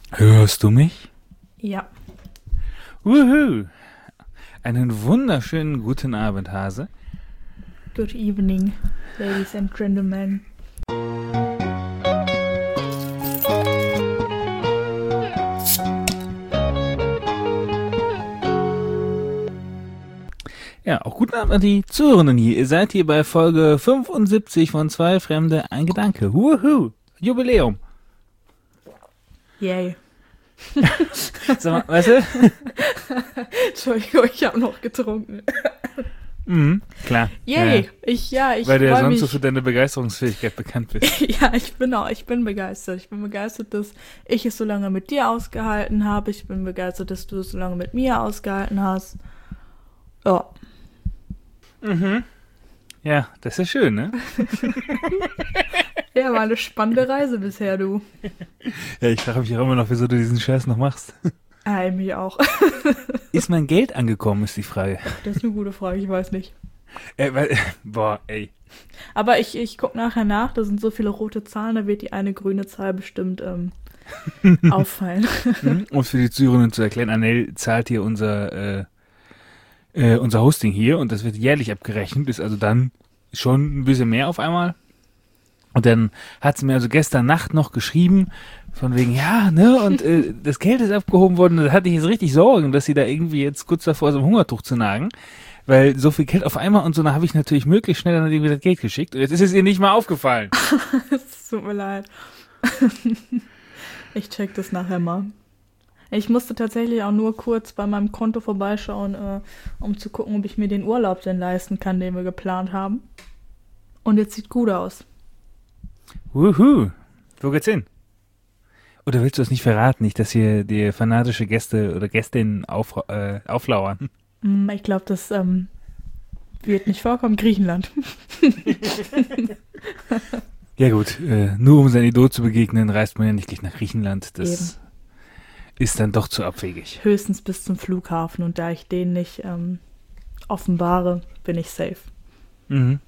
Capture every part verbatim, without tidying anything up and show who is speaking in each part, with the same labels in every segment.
Speaker 1: Hörst du mich?
Speaker 2: Ja,
Speaker 1: Wuhu! Einen wunderschönen guten Abend, Hase.
Speaker 2: good evening, ladies and gentlemen.
Speaker 1: Ja, auch guten Abend an die Zuhörenden hier. Ihr seid hier bei Folge fünfundsiebzig von Zwei Fremde, ein Gedanke. Wuhu! Jubiläum.
Speaker 2: Yay.
Speaker 1: Sag mal, weißt du?
Speaker 2: Entschuldigung, ich habe noch getrunken.
Speaker 1: Mhm, klar.
Speaker 2: Yay,
Speaker 1: Ja,
Speaker 2: ich, ja, ich
Speaker 1: weil du ja
Speaker 2: freue
Speaker 1: sonst
Speaker 2: mich.
Speaker 1: so für deine Begeisterungsfähigkeit bekannt bist.
Speaker 2: Ja, ich bin auch, ich bin begeistert. Ich bin begeistert, dass ich es so lange mit dir ausgehalten habe. Ich bin begeistert, dass du es so lange mit mir ausgehalten hast. Ja.
Speaker 1: Mhm. Ja, das ist schön, ne?
Speaker 2: Ja, war eine spannende Reise bisher, du.
Speaker 1: Ja, ich frage mich auch immer noch, wieso du diesen Scheiß noch machst.
Speaker 2: Ah, mich auch.
Speaker 1: Ist mein Geld angekommen, ist die Frage.
Speaker 2: Das ist eine gute Frage, ich weiß nicht.
Speaker 1: Äh, weil, boah, ey.
Speaker 2: Aber ich, ich gucke nachher nach, da sind so viele rote Zahlen, da wird die eine grüne Zahl bestimmt ähm, auffallen.
Speaker 1: Mhm. Um es für die Zuhörerinnen zu erklären, Anel zahlt hier unser, äh, äh, unser Hosting hier und das wird jährlich abgerechnet, ist also dann schon ein bisschen mehr auf einmal. Und dann hat sie mir also gestern Nacht noch geschrieben, von wegen, ja, ne, und äh, das Geld ist abgehoben worden, da hatte ich jetzt richtig Sorgen, dass sie da irgendwie jetzt kurz davor ist, am Hungertuch zu nagen, weil so viel Geld auf einmal und so, da habe ich natürlich möglichst schnell dann irgendwie das Geld geschickt und jetzt ist es ihr nicht mal aufgefallen.
Speaker 2: Es tut mir leid. Ich check das nachher mal. Ich musste tatsächlich auch nur kurz bei meinem Konto vorbeischauen, äh, um zu gucken, ob ich mir den Urlaub denn leisten kann, den wir geplant haben. Und jetzt sieht gut aus.
Speaker 1: Wuhu, wo geht's hin? Oder willst du es nicht verraten, nicht, dass hier die fanatische Gäste oder Gästinnen auf, äh, auflauern?
Speaker 2: Hm, Ich glaube, das ähm, wird nicht vorkommen. Griechenland.
Speaker 1: Ja gut, äh, nur um sein Idol zu begegnen, reist man ja nicht gleich nach Griechenland. Das ist dann doch zu abwegig.
Speaker 2: Höchstens bis zum Flughafen. Und da ich den nicht ähm, offenbare, bin ich safe.
Speaker 1: Mhm.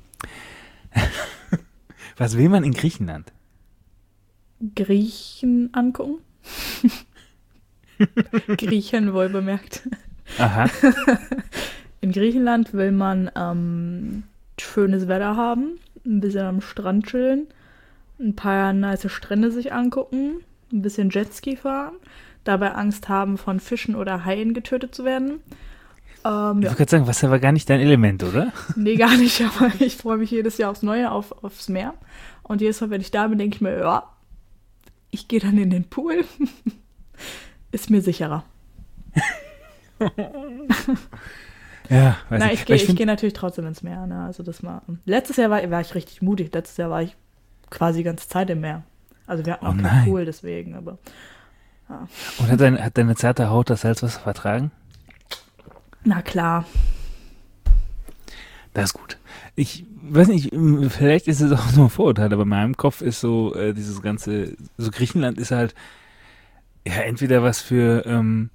Speaker 1: Was will man in Griechenland?
Speaker 2: Griechen angucken. Griechen wohl bemerkt.
Speaker 1: Aha.
Speaker 2: In Griechenland will man ähm, schönes Wetter haben, ein bisschen am Strand chillen, ein paar nice Strände sich angucken, ein bisschen Jetski fahren, dabei Angst haben, von Fischen oder Haien getötet zu werden. Ähm,
Speaker 1: Ich
Speaker 2: ja,
Speaker 1: wollte gerade sagen, Wasser war gar nicht dein Element, oder?
Speaker 2: nee, gar nicht, aber ich freue mich jedes Jahr aufs Neue auf, aufs Meer. Und jedes Mal, wenn ich da bin, denke ich mir, ja, ich gehe dann in den Pool. Ist mir sicherer.
Speaker 1: Ja, weiß
Speaker 2: Nein,
Speaker 1: ich.
Speaker 2: ich gehe
Speaker 1: ich
Speaker 2: ich
Speaker 1: find-
Speaker 2: geh natürlich trotzdem ins Meer. Ne? Also das war, letztes Jahr war, war ich richtig mutig. Letztes Jahr war ich quasi die ganze Zeit im Meer. Also wir hatten
Speaker 1: Oh
Speaker 2: auch keinen
Speaker 1: nein.
Speaker 2: Pool deswegen, aber
Speaker 1: Und hat, dein, hat deine zarte Haut das Salzwasser vertragen?
Speaker 2: na klar.
Speaker 1: Das ist gut. Ich weiß nicht, vielleicht ist es auch nur ein Vorurteil, aber in meinem Kopf ist so äh, dieses ganze, so Griechenland ist halt ja entweder was für ähm,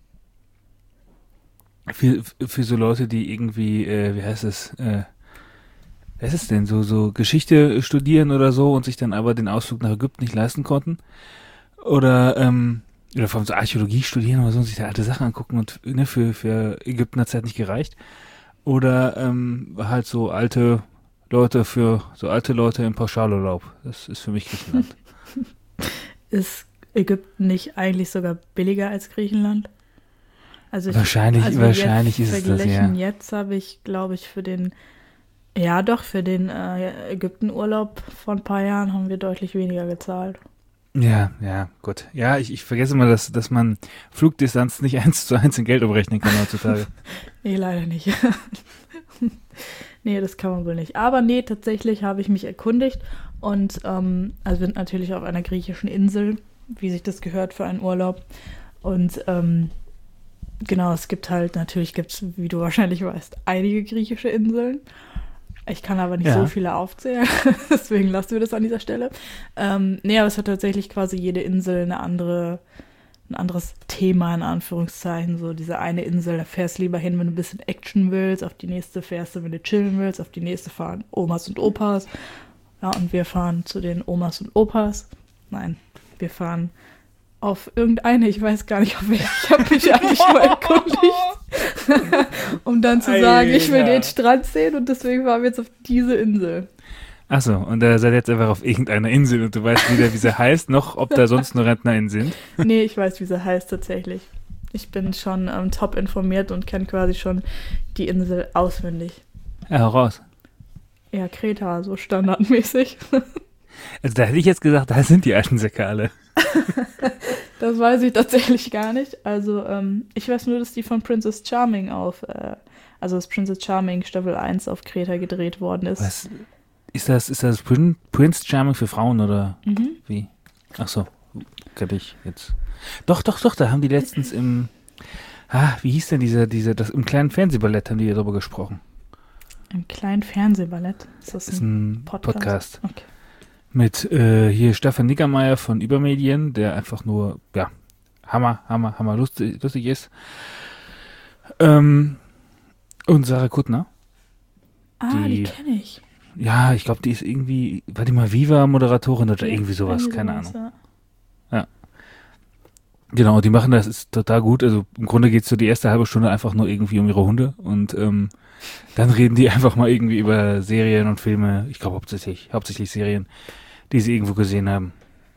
Speaker 1: für, für so Leute, die irgendwie, äh, wie heißt es, äh, was ist es denn, so so Geschichte studieren oder so und sich dann aber den Ausflug nach Ägypten nicht leisten konnten oder ähm, oder vor allem so Archäologie studieren oder so und sich da alte Sachen angucken und ne, für für Ägypten hat es halt nicht gereicht. Oder ähm, halt so alte Leute für so alte Leute im Pauschalurlaub. Das ist für mich Griechenland.
Speaker 2: Ist Ägypten nicht eigentlich sogar billiger als Griechenland? Also ich,
Speaker 1: Wahrscheinlich,
Speaker 2: also
Speaker 1: wahrscheinlich
Speaker 2: jetzt
Speaker 1: ist es das,
Speaker 2: verglichen
Speaker 1: ja.
Speaker 2: jetzt habe ich, glaube ich, für den, ja doch, für den äh, Ägypten-Urlaub vor ein paar Jahren haben wir deutlich weniger gezahlt.
Speaker 1: Ja, ja, gut. Ja, ich, ich vergesse immer, dass, dass man Flugdistanz nicht eins zu eins in Geld umrechnen kann heutzutage.
Speaker 2: Nee, leider nicht. Nee, das kann man wohl nicht. Aber nee, tatsächlich habe ich mich erkundigt und ähm, also wir sind natürlich auf einer griechischen Insel, wie sich das gehört für einen Urlaub. Und ähm, genau, es gibt halt, natürlich gibt es, wie du wahrscheinlich weißt, einige griechische Inseln. Ich kann aber nicht
Speaker 1: Ja.
Speaker 2: so viele aufzählen, deswegen lassen wir das an dieser Stelle. Ähm, nee, aber es hat tatsächlich quasi jede Insel eine andere, ein anderes Thema, in Anführungszeichen. So diese eine Insel, da fährst du lieber hin, wenn du ein bisschen Action willst. Auf die nächste fährst du, wenn du chillen willst. Auf die nächste fahren Omas und Opas. Ja, und wir fahren zu den Omas und Opas. Nein, wir fahren Auf irgendeine, ich weiß gar nicht auf welche. Ich habe mich eigentlich nur erkundigt, um dann zu sagen, ich will den Strand sehen und deswegen waren wir jetzt auf diese Insel.
Speaker 1: Achso, und da seid ihr jetzt einfach auf irgendeiner Insel und du weißt weder, wie sie heißt, noch ob da sonst nur RentnerInnen sind.
Speaker 2: Nee, ich weiß, wie sie heißt tatsächlich. Ich bin schon ähm, top informiert und kenne quasi schon die Insel auswendig.
Speaker 1: Ja, hau raus.
Speaker 2: Ja, Kreta, so standardmäßig.
Speaker 1: Also da hätte ich jetzt gesagt, da sind die alten Säcke alle.
Speaker 2: Das weiß ich tatsächlich gar nicht. Also ähm, ich weiß nur, dass die von Princess Charming auf, äh, also das Princess Charming Staffel eins auf Kreta gedreht worden ist.
Speaker 1: Was? Ist das, ist das Prin- Prince Charming für Frauen oder
Speaker 2: Mhm.
Speaker 1: wie? Ach so, könnte ich jetzt. Doch, doch, doch, da haben die letztens im, ah, wie hieß denn dieser, dieser, das im kleinen Fernsehballett haben die darüber gesprochen.
Speaker 2: Im kleinen Fernsehballett? Ist das
Speaker 1: Das ist
Speaker 2: ein,
Speaker 1: ein
Speaker 2: Podcast?
Speaker 1: Podcast.
Speaker 2: Okay.
Speaker 1: Mit äh, hier Stefan Niggermeier von Übermedien, der einfach nur, ja, hammer, hammer, hammer lustig, lustig ist. Ähm, und Sarah Kuttner.
Speaker 2: Ah, die, die kenne ich.
Speaker 1: Ja, ich glaube, die ist irgendwie, war die mal Viva-Moderatorin oder
Speaker 2: Ja,
Speaker 1: irgendwie sowas,
Speaker 2: irgendwie
Speaker 1: keine
Speaker 2: sowas,
Speaker 1: Ahnung.
Speaker 2: Ja.
Speaker 1: Genau, die machen das, ist total gut. Also im Grunde geht's so die erste halbe Stunde einfach nur irgendwie um ihre Hunde und ähm, dann reden die einfach mal irgendwie über Serien und Filme, ich glaube hauptsächlich, hauptsächlich Serien, die sie irgendwo gesehen haben.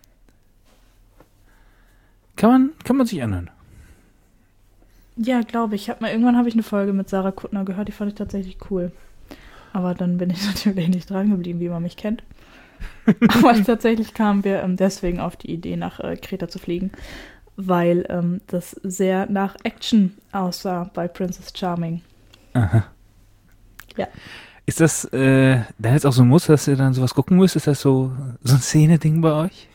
Speaker 1: Kann man, kann man sich anhören.
Speaker 2: Ja, glaube ich. Hab mal, irgendwann habe ich eine Folge mit Sarah Kuttner gehört, die fand ich tatsächlich cool. Aber dann bin ich natürlich nicht dran geblieben, wie man mich kennt. Aber tatsächlich kamen wir ähm, deswegen auf die Idee, nach äh, Kreta zu fliegen, weil ähm, das sehr nach Action aussah bei Princess Charming.
Speaker 1: Aha.
Speaker 2: Ja.
Speaker 1: Ist das äh, dann jetzt auch so ein Muss, dass ihr dann sowas gucken müsst? Ist das so, so ein Szene-Ding bei euch?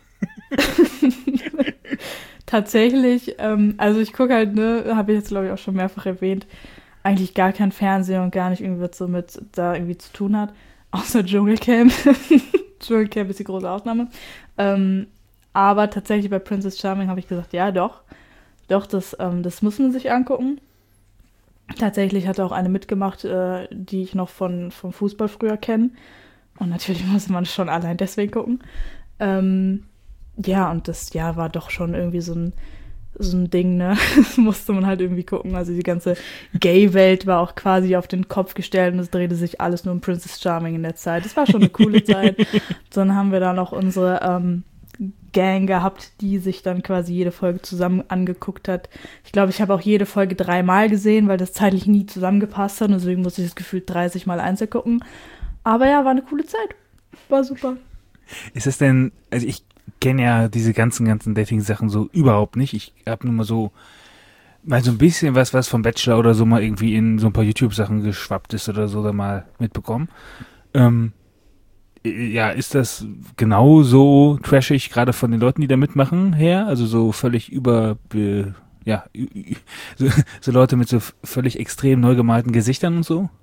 Speaker 2: Tatsächlich, ähm, also ich gucke halt, ne, habe ich jetzt glaube ich auch schon mehrfach erwähnt, eigentlich gar kein Fernseher und gar nicht irgendwie was so mit da irgendwie zu tun hat, außer Dschungelcamp. Dschungelcamp ist die große Ausnahme. Ähm, aber tatsächlich bei Princess Charming habe ich gesagt, ja doch, doch, das, ähm, das muss man sich angucken. Tatsächlich hat auch eine mitgemacht, äh, die ich noch von, vom Fußball früher kenne. Und natürlich muss man schon allein deswegen gucken. Ähm, ja, und das ja war doch schon irgendwie so ein, so ein Ding, ne? Das musste man halt irgendwie gucken. Also die ganze Gay-Welt war auch quasi auf den Kopf gestellt und es drehte sich alles nur um Princess Charming in der Zeit. Das war schon eine coole Zeit. Dann haben wir da noch unsere ähm, Gang gehabt, die sich dann quasi jede Folge zusammen angeguckt hat. Ich glaube, ich habe auch jede Folge dreimal gesehen, weil das zeitlich nie zusammengepasst hat und deswegen musste ich das gefühlt dreißig Mal einzeln gucken. Aber ja, war eine coole Zeit. War super.
Speaker 1: Ist es denn, also ich kenne ja diese ganzen, ganzen Dating-Sachen so überhaupt nicht. Ich habe nur mal so, mal so ein bisschen was, was vom Bachelor oder so mal irgendwie in so ein paar YouTube-Sachen geschwappt ist oder so da mal mitbekommen. Ähm, ja, ist das genau so trashig, gerade von den Leuten, die da mitmachen, her? Also so völlig über, äh, ja, so, so Leute mit so völlig extrem neu gemalten Gesichtern und so?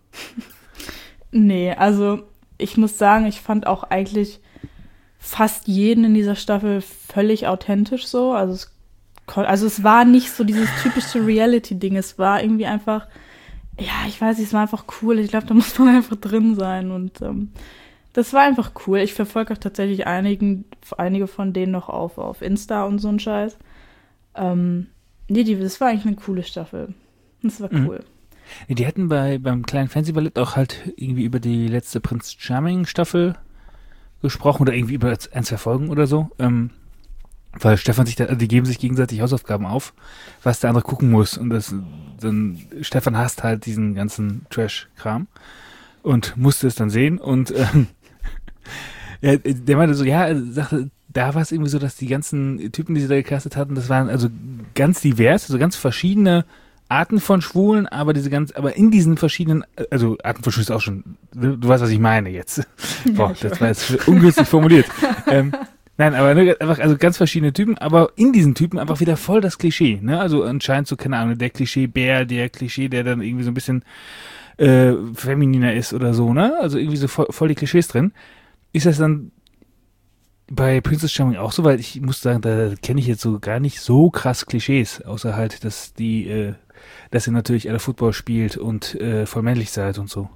Speaker 2: Nee, also ich muss sagen, ich fand auch eigentlich fast jeden in dieser Staffel völlig authentisch so. Also es, also es war nicht so dieses typische Reality-Ding. Es war irgendwie einfach, ja, ich weiß nicht, es war einfach cool. Ich glaube, da muss man einfach drin sein. Und ähm, das war einfach cool. Ich verfolge auch tatsächlich einigen, einige von denen noch auf, auf Insta und so ein Scheiß. Ähm, nee, die, das war eigentlich eine coole Staffel. Das war cool.
Speaker 1: Mhm. Die hatten bei beim kleinen Fernsehballett auch halt irgendwie über die letzte Prince Charming Staffel gesprochen oder irgendwie über ein, zwei Folgen oder so, ähm, weil Stefan sich da, also die geben sich gegenseitig Hausaufgaben auf, was der andere gucken muss und das, dann, Stefan hasst halt diesen ganzen Trash-Kram und musste es dann sehen und ähm, ja, der meinte so, ja, er sagte, da war es irgendwie so, dass die ganzen Typen, die sie da gecastet hatten, das waren also ganz divers, also ganz verschiedene Arten von Schwulen, aber diese ganz, aber in diesen verschiedenen, also Arten von Schwulen ist auch schon, du, du weißt, was ich meine jetzt. Boah, ja, das war jetzt ungünstig formuliert. ähm, nein, aber ne, einfach, also ganz verschiedene Typen, aber in diesen Typen einfach wieder voll das Klischee, ne? Also anscheinend so, keine Ahnung, der Klischee-Bär, der Klischee, der dann irgendwie so ein bisschen äh, femininer ist oder so, ne? Also irgendwie so voll, voll die Klischees drin. Ist das dann bei Princess Charming auch so? Weil ich muss sagen, da kenne ich jetzt so gar nicht so krass Klischees, außer halt, dass die, äh, dass ihr natürlich alle Football spielt und äh, voll männlich seid und so.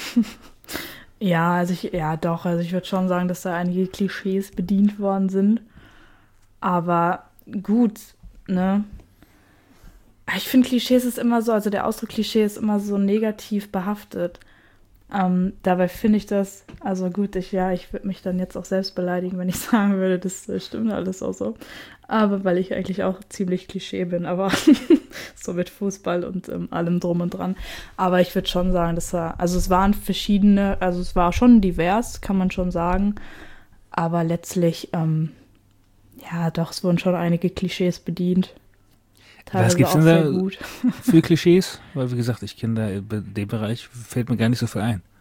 Speaker 2: Ja, also ich, ja doch, also ich würde schon sagen, dass da einige Klischees bedient worden sind. Aber gut, ne? Ich finde, Klischees ist immer so, also der Ausdruck Klischee ist immer so negativ behaftet. Ähm, dabei finde ich das, also gut, ich ja, ich würde mich dann jetzt auch selbst beleidigen, wenn ich sagen würde, das äh, stimmt alles auch so. Aber weil ich eigentlich auch ziemlich Klischee bin, aber so mit Fußball und ähm, allem drum und dran. Aber ich würde schon sagen, dass war, also es waren verschiedene, also es war schon divers, kann man schon sagen. Aber letztlich, ähm, ja, doch, es wurden schon einige Klischees bedient.
Speaker 1: Was gibt es denn da gut. für Klischees? Weil, wie gesagt, ich kenne da in dem Bereich, fällt mir gar nicht so viel ein.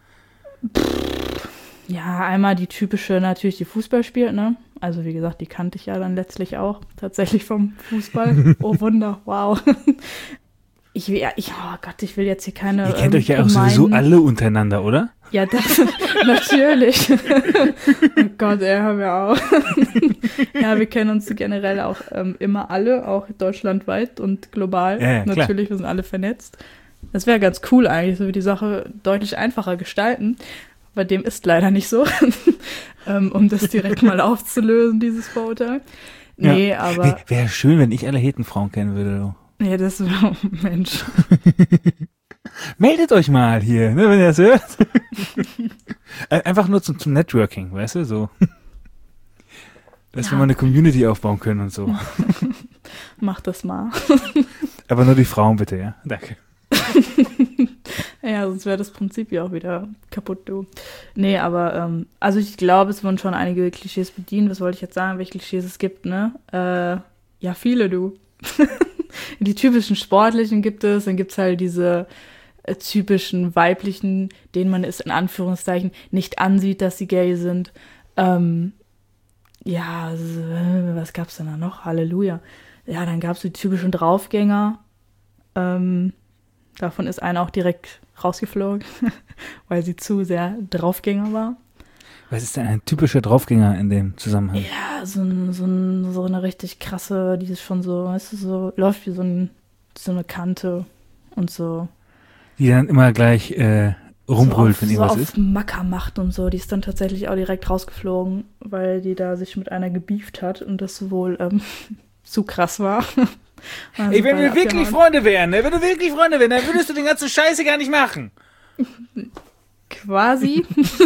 Speaker 2: Ja, einmal die typische, natürlich die Fußball spielt, ne? Also, wie gesagt, die kannte ich ja dann letztlich auch, tatsächlich vom Fußball. Oh Wunder, wow. Ich will ja, ich, oh Gott, ich will jetzt hier keine.
Speaker 1: Ihr kennt
Speaker 2: ähm,
Speaker 1: euch ja auch sowieso alle untereinander, oder?
Speaker 2: Ja, das natürlich. Oh Gott, ey, haben wir auch. Ja, wir kennen uns generell auch ähm, immer alle, auch deutschlandweit und global.
Speaker 1: Ja, ja,
Speaker 2: natürlich,
Speaker 1: klar.
Speaker 2: wir sind alle vernetzt. Das wäre ganz cool eigentlich, so wie die Sache deutlich einfacher gestalten. Bei dem ist leider nicht so, ähm, um das direkt mal aufzulösen, dieses Vorurteil. Nee, ja. aber...
Speaker 1: Wäre schön, wenn ich alle Hetenfrauen kennen würde. Du.
Speaker 2: Ja, das wäre... Mensch.
Speaker 1: Meldet euch mal hier, ne, wenn ihr das hört. Einfach nur zum, zum Networking, weißt du, so. Dass ja. wir mal eine Community aufbauen können und so.
Speaker 2: Mach das mal.
Speaker 1: Aber nur die Frauen bitte, ja. Danke.
Speaker 2: Ja, sonst wäre das Prinzip ja auch wieder kaputt, du. Nee, aber, ähm, also ich glaube, es wurden schon einige Klischees bedient. Was wollte ich jetzt sagen, welche Klischees es gibt, ne? Äh, ja, viele, du. Die typischen sportlichen gibt es, dann gibt es halt diese äh, typischen weiblichen, denen man es in Anführungszeichen nicht ansieht, dass sie gay sind. Ähm, ja, was gab's denn da noch? Halleluja. Ja, dann gab es die typischen Draufgänger. Ähm, davon ist einer auch direkt rausgeflogen, weil sie zu sehr Draufgänger war.
Speaker 1: Was ist denn ein typischer Draufgänger in dem Zusammenhang?
Speaker 2: Ja, so, ein, so, ein, so eine richtig krasse, die ist schon so, weißt du, so, läuft wie so, ein, so eine Kante und so.
Speaker 1: Die dann immer gleich äh, rumbrüllt,
Speaker 2: so
Speaker 1: wenn
Speaker 2: so
Speaker 1: irgendwas
Speaker 2: auf
Speaker 1: ist?
Speaker 2: Macker macht und so. Die ist dann tatsächlich auch direkt rausgeflogen, weil die da sich mit einer gebieft hat und das wohl ähm, zu krass war. Also
Speaker 1: Ey, wenn wir wirklich Freunde wären, ne? Wenn du wirklich Freunde wären, dann würdest du den ganzen Scheiße gar nicht machen.
Speaker 2: Quasi.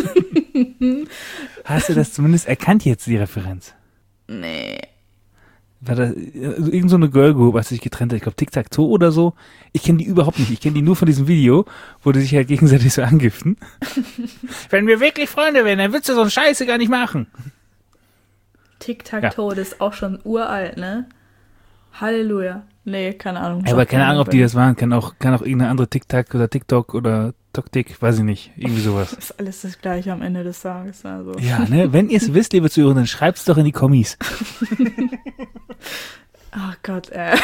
Speaker 1: Hast du das zumindest erkannt jetzt, die Referenz?
Speaker 2: Nee.
Speaker 1: War das also irgend so eine Girl-Group, was sich getrennt hat? Ich glaube Tic-Tac-Toe oder so. Ich kenne die überhaupt nicht. Ich kenne die nur von diesem Video, wo die sich halt gegenseitig so angiften. Wenn wir wirklich Freunde wären, dann würdest du so einen Scheiße gar nicht machen.
Speaker 2: Tic-Tac-Toe, ja. Das ist auch schon uralt, ne? Halleluja. Nee, keine Ahnung.
Speaker 1: Aber keine Ahnung, ob die das waren. Kann auch, kann auch irgendeine andere Tic-Tac oder TikTok oder Tok-Tik, weiß ich nicht. Irgendwie sowas.
Speaker 2: Das ist alles das Gleiche am Ende des Tages. Also.
Speaker 1: Ja, ne? Wenn ihr es wisst, liebe Zuhörer, dann schreibt's doch in die Kommis.
Speaker 2: Ach Gott, ey.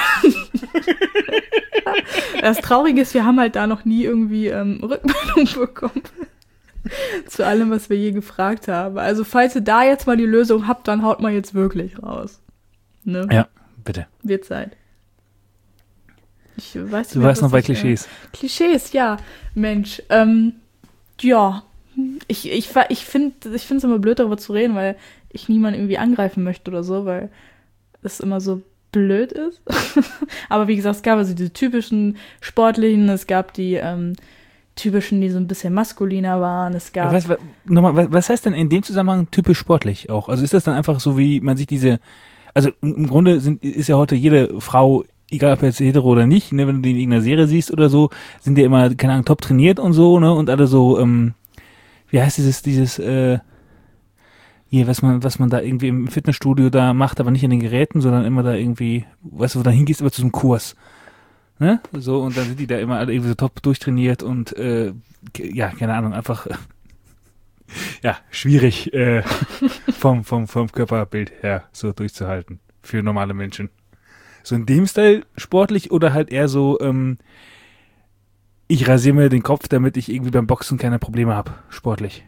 Speaker 2: Das Traurige ist, wir haben halt da noch nie irgendwie ähm, Rückmeldung bekommen. Zu allem, was wir je gefragt haben. Also, falls ihr da jetzt mal die Lösung habt, dann haut mal jetzt wirklich raus. Ne?
Speaker 1: Ja, bitte.
Speaker 2: Wird Zeit. Ich weiß
Speaker 1: du warst noch bei ich, Klischees.
Speaker 2: Äh, Klischees, ja. Mensch, ähm, ja. Ich, ich, ich finde ich es immer blöd, darüber zu reden, weil ich niemanden irgendwie angreifen möchte oder so, weil es immer so blöd ist. Aber wie gesagt, es gab also diese typischen sportlichen, es gab die ähm, typischen, die so ein bisschen maskuliner waren. Es gab.
Speaker 1: Was, was, nochmal, was, was heißt denn in dem Zusammenhang typisch sportlich auch? Also ist das dann einfach so, wie man sich diese, also im Grunde sind, ist ja heute jede Frau, egal ob jetzt hetero oder nicht, ne, wenn du die in irgendeiner Serie siehst oder so, sind die immer, keine Ahnung, top trainiert und so, ne, und alle so, ähm, wie heißt dieses, dieses, äh, hier, was man, was man da irgendwie im Fitnessstudio da macht, aber nicht in den Geräten, sondern immer da irgendwie, weißt du, wo du da hingehst, immer zu so einem Kurs. Ne? So, und dann sind die da immer alle irgendwie so top durchtrainiert und äh, ja, keine Ahnung, einfach äh, ja, schwierig äh, vom, vom, vom Körperbild her so durchzuhalten für normale Menschen. So in dem Style sportlich oder halt eher so, ähm, ich rasiere mir den Kopf, damit ich irgendwie beim Boxen keine Probleme habe, sportlich.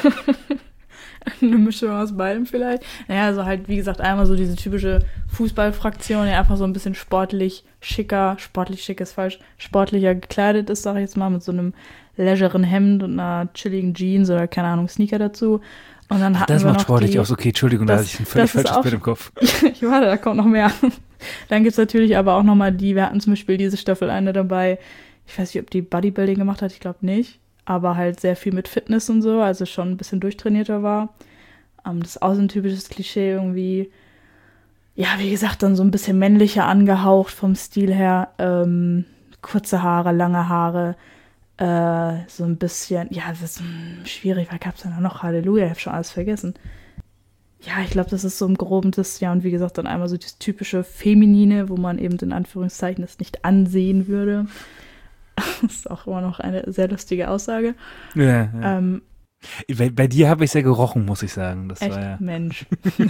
Speaker 2: Eine Mischung aus beidem vielleicht. Naja, also halt, wie gesagt, einmal so diese typische Fußballfraktion, die einfach so ein bisschen sportlich schicker, sportlich schick ist falsch, sportlicher gekleidet ist, sag ich jetzt mal, mit so einem leiseren Hemd und einer chilligen Jeans oder, keine Ahnung, Sneaker dazu. Und dann
Speaker 1: Ach,
Speaker 2: hatten
Speaker 1: das
Speaker 2: wir
Speaker 1: macht
Speaker 2: noch
Speaker 1: sportlich
Speaker 2: die,
Speaker 1: aus. Okay, Entschuldigung,
Speaker 2: das,
Speaker 1: da hatte ich ein völlig falsches
Speaker 2: auch,
Speaker 1: Bild im Kopf.
Speaker 2: Ich warte, da kommt noch mehr. Dann gibt es natürlich aber auch nochmal die, wir hatten zum Beispiel diese Staffel eine dabei, ich weiß nicht, ob die Bodybuilding gemacht hat, ich glaube nicht, aber halt sehr viel mit Fitness und so, also schon ein bisschen durchtrainierter war. Ähm, das ist auch so ein typisches Klischee irgendwie. Ja, wie gesagt, dann so ein bisschen männlicher angehaucht vom Stil her. Ähm, kurze Haare, lange Haare, äh, so ein bisschen, ja, das ist mh, schwierig, weil gab es da noch? Halleluja, ich habe schon alles vergessen. Ja, ich glaube, das ist so im Groben das, ja, und wie gesagt, dann einmal so das typische Feminine, wo man eben in Anführungszeichen das nicht ansehen würde. Das ist auch immer noch eine sehr lustige Aussage.
Speaker 1: Ja, ja.
Speaker 2: Ähm,
Speaker 1: bei, bei dir habe ich es ja gerochen, muss ich sagen. Das
Speaker 2: echt,
Speaker 1: war ja.
Speaker 2: Mensch.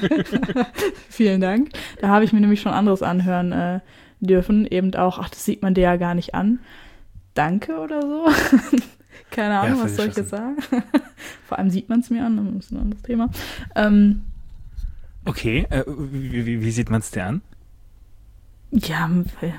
Speaker 2: Vielen Dank. Da habe ich mir nämlich schon anderes anhören äh, dürfen. Eben auch, ach, das sieht man dir ja gar nicht an. Danke oder so. Keine Ahnung,
Speaker 1: Ja,
Speaker 2: was soll ich jetzt
Speaker 1: geschossen.
Speaker 2: sagen? Vor allem sieht man es mir an, das ist ein anderes Thema. Ähm,
Speaker 1: Okay, äh, wie, wie, wie sieht man es dir an?
Speaker 2: ja,